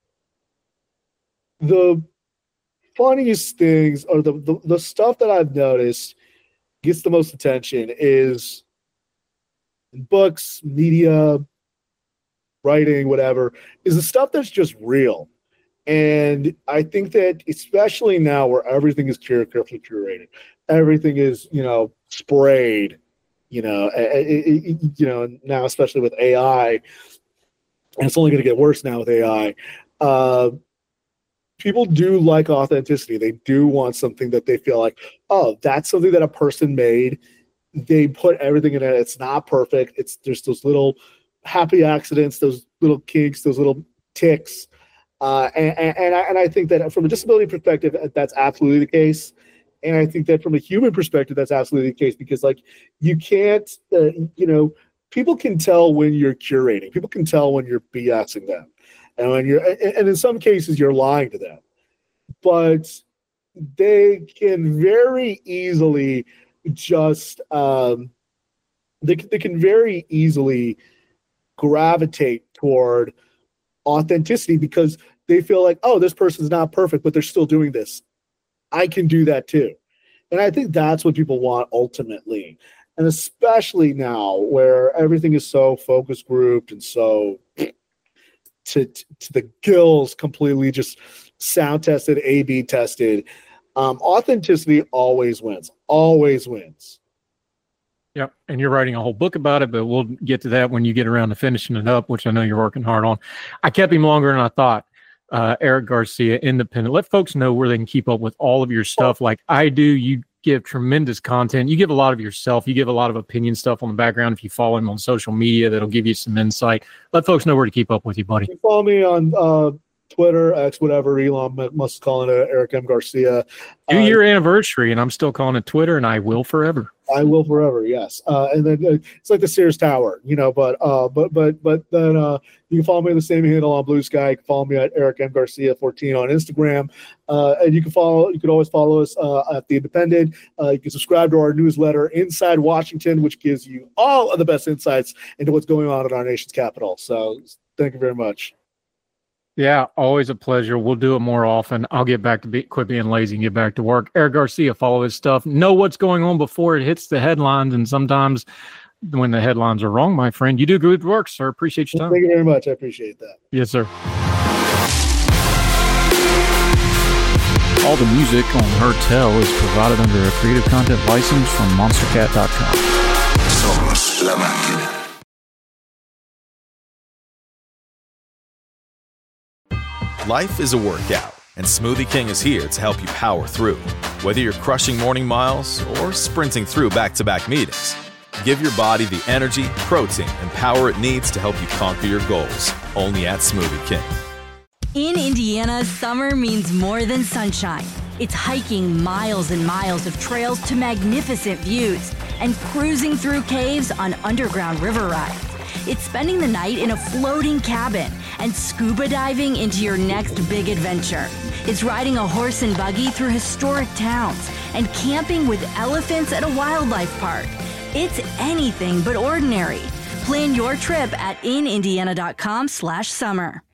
the funniest things or the, the, the stuff that I've noticed gets the most attention is in books, media, writing, whatever, is the stuff that's just real. And I think that especially now where everything is carefully curated, everything is, you know, sprayed, you know, it, it, you know, now especially with A I, and it's only going to get worse now with A I. Uh, people do like authenticity. They do want something that they feel like, oh, that's something that a person made. They put everything in it. It's not perfect. It's there's those little happy accidents, those little kinks, those little ticks. Uh, and, and, and, I, and I think that from a disability perspective, that's absolutely the case. And I think that from a human perspective, that's absolutely the case because, like, you can't, uh, you know, people can tell when you're curating. People can tell when you're BSing them. And when you're, and in some cases, you're lying to them. But they can very easily just, um, they, they can very easily gravitate toward authenticity because they feel like, oh, this person's not perfect, but they're still doing this. I can do that too. And I think that's what people want ultimately. And especially now where everything is so focus grouped and so to, to the gills completely just sound tested, A B tested, um, authenticity always wins, always wins. Yep. And you're writing a whole book about it, but we'll get to that when you get around to finishing it up, which I know you're working hard on. I kept him longer than I thought. Uh, Eric Garcia, Independent. Let folks know where they can keep up with all of your stuff like I do. You give tremendous content. You give a lot of yourself. You give a lot of opinion stuff on the background. If you follow him on social media, that'll give you some insight. Let folks know where to keep up with you, buddy. You follow me on uh, Twitter, X, whatever. Elon Musk is calling it Eric M. Garcia. Two Uh, year anniversary, and I'm still calling it Twitter, and I will forever. I will forever, yes. Uh, and then uh, it's like the Sears Tower, you know. But uh, but but but then uh, you can follow me on the same handle on Blue Sky. You can follow me at Eric M. Garcia fourteen on Instagram, uh, and you can follow. You can always follow us uh, at The Independent. Uh, you can subscribe to our newsletter, Inside Washington, which gives you all of the best insights into what's going on in our nation's capital. So thank you very much. Yeah, always a pleasure. We'll do it more often. I'll get back to be, quit being lazy and get back to work. Eric Garcia, follow his stuff. Know what's going on before it hits the headlines. And sometimes when the headlines are wrong, my friend, you do good work, sir. Appreciate your time. Thank you very much. I appreciate that. Yes, sir. All the music on Heard Tell is provided under a Creative Content license from monster cat dot com. Somos la máquina. Life is a workout, and Smoothie King is here to help you power through. Whether you're crushing morning miles or sprinting through back-to-back meetings, give your body the energy, protein, and power it needs to help you conquer your goals. Only at Smoothie King. In Indiana, summer means more than sunshine. It's hiking miles and miles of trails to magnificent views and cruising through caves on underground river rides. It's spending the night in a floating cabin and scuba diving into your next big adventure. It's riding a horse and buggy through historic towns and camping with elephants at a wildlife park. It's anything but ordinary. Plan your trip at in indiana dot com slash summer.